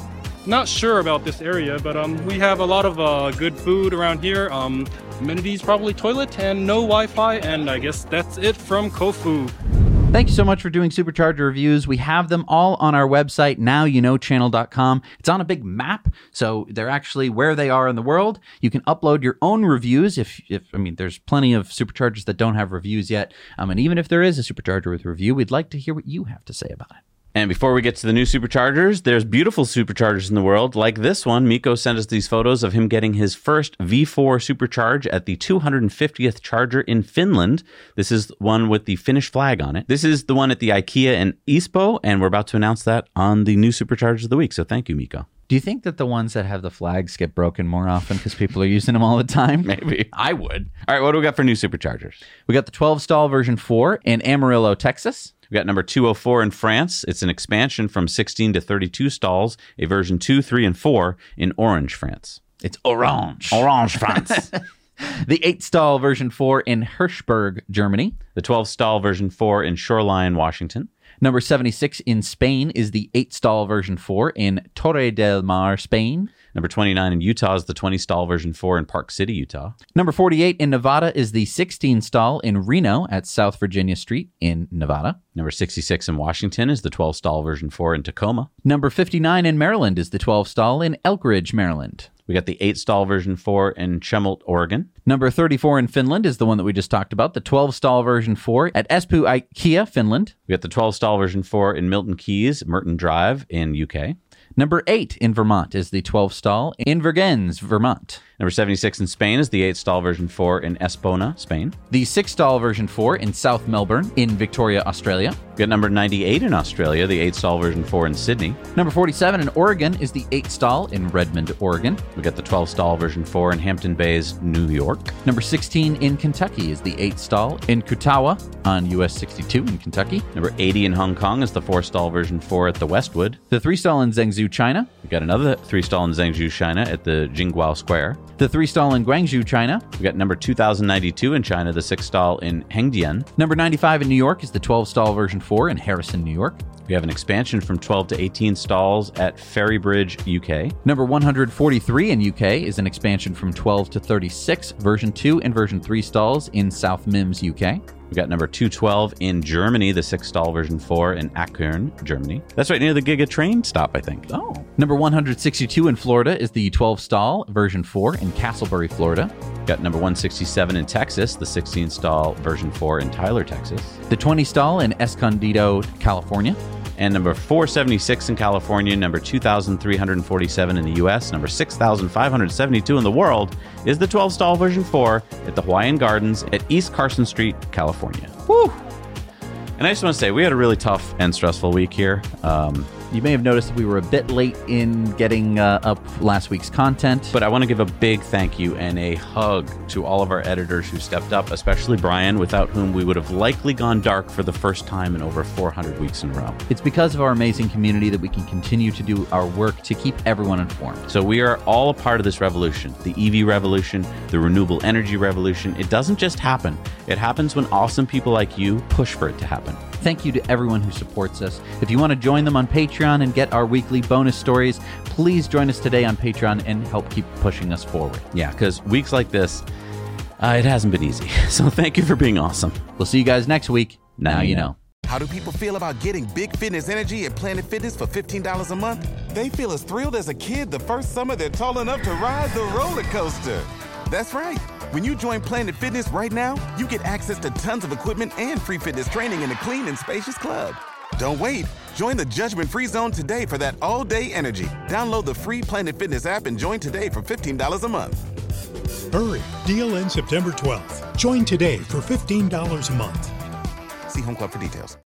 not sure about this area, but um, we have a lot of uh, good food around here. Um, amenities, probably toilet and no Wi-Fi, and I guess that's it from Kofu. Thank you so much for doing Supercharger reviews. We have them all on our website, now you know channel dot com. It's on a big map, so they're actually where they are in the world. You can upload your own reviews. If, if I mean, there's plenty of Superchargers that don't have reviews yet. Um, and even if there is a Supercharger with a review, we'd like to hear what you have to say about it. And before we get to the new superchargers, there's beautiful superchargers in the world, like this one. Miko sent us these photos of him getting his first V four supercharge at the two hundred fiftieth charger in Finland. This is one with the Finnish flag on it. This is the one at the IKEA in Espoo, and we're about to announce that on the new superchargers of the week. So thank you, Miko. Do you think that the ones that have the flags get broken more often because people are using them all the time? Maybe. I would. All right, what do we got for new superchargers? We got the twelve stall version four in Amarillo, Texas. We got number two oh four in France. It's an expansion from sixteen to thirty-two stalls, a version two, three, and four in Orange, France. It's Orange. Orange, France. The eight stall version four in Hirschberg, Germany. The twelve stall version four in Shoreline, Washington. Number seventy-six in Spain is the eight stall version four in Torre del Mar, Spain. Number twenty-nine in Utah is the twenty stall version four in Park City, Utah. Number forty-eight in Nevada is the sixteen stall in Reno at South Virginia Street in Nevada. Number sixty-six in Washington is the twelve stall version four in Tacoma. Number fifty-nine in Maryland is the twelve stall in Elk Ridge, Maryland. We got the eight stall version four in Chemult, Oregon. Number thirty-four in Finland is the one that we just talked about, the twelve stall version four at Espoo IKEA, Finland. We got the twelve stall version four in Milton Keyes, Merton Drive in U K. Number eight in Vermont is the twelve stall in Vergennes, Vermont. Number seventy-six in Spain is the eight stall version four in Espona, Spain. The six stall version four in South Melbourne in Victoria, Australia. We got number ninety-eight in Australia, the eight stall version four in Sydney. Number forty-seven in Oregon is the eight stall in Redmond, Oregon. We got the twelve stall version four in Hampton Bays, New York. Number sixteen in Kentucky is the eight stall in Kutawa on U S sixty-two in Kentucky. Number eighty in Hong Kong is the four stall version four at the Westwood. The three stall in Zhengzhou, China. We got another three stall in Zhengzhou, China at the Jingguo Square. The three stall in Guangzhou, China. We got number two thousand ninety-two in China, the six stall in Hengdian. Number ninety-five in New York is the twelve stall version four in Harrison, New York. We have an expansion from twelve to eighteen stalls at Ferrybridge, U K. Number one hundred forty-three in U K is an expansion from twelve to thirty-six, version two and version three stalls in South Mims, U K. We got number two twelve in Germany, the six stall version four in Aachen, Germany. That's right near the Giga train stop, I think. Oh. Number one hundred sixty-two in Florida is the twelve stall version four in Castleberry, Florida. Got number one sixty-seven in Texas, the sixteen stall version four in Tyler, Texas. The twenty stall in Escondido, California. And number four seventy-six in California, number two thousand three hundred forty-seven in the U S, number six thousand five hundred seventy-two in the world is the twelve stall version four at the Hawaiian Gardens at East Carson Street, California. Woo! And I just want to say, we had a really tough and stressful week here. Um, you may have noticed that we were a bit late in getting uh, up last week's content. But I want to give a big thank you and a hug to all of our editors who stepped up, especially Brian, without whom we would have likely gone dark for the first time in over four hundred weeks in a row. It's because of our amazing community that we can continue to do our work to keep everyone informed. So we are all a part of this revolution, the E V revolution, the renewable energy revolution. It doesn't just happen. It happens when awesome people like you push for it to happen. Thank you to everyone who supports us. If you want to join them on Patreon and get our weekly bonus stories, please join us today on Patreon and help keep pushing us forward. Yeah, because weeks like this, uh, it hasn't been easy. So thank you for being awesome. We'll see you guys next week. Now, now you know. know. How do people feel about getting big fitness energy at Planet Fitness for fifteen dollars a month? They feel as thrilled as a kid the first summer they're tall enough to ride the roller coaster. That's right. When you join Planet Fitness right now, you get access to tons of equipment and free fitness training in a clean and spacious club. Don't wait. Join the judgment-free zone today for that all-day energy. Download the free Planet Fitness app and join today for fifteen dollars a month. Hurry. Deal ends September twelfth. Join today for fifteen dollars a month. See Home Club for details.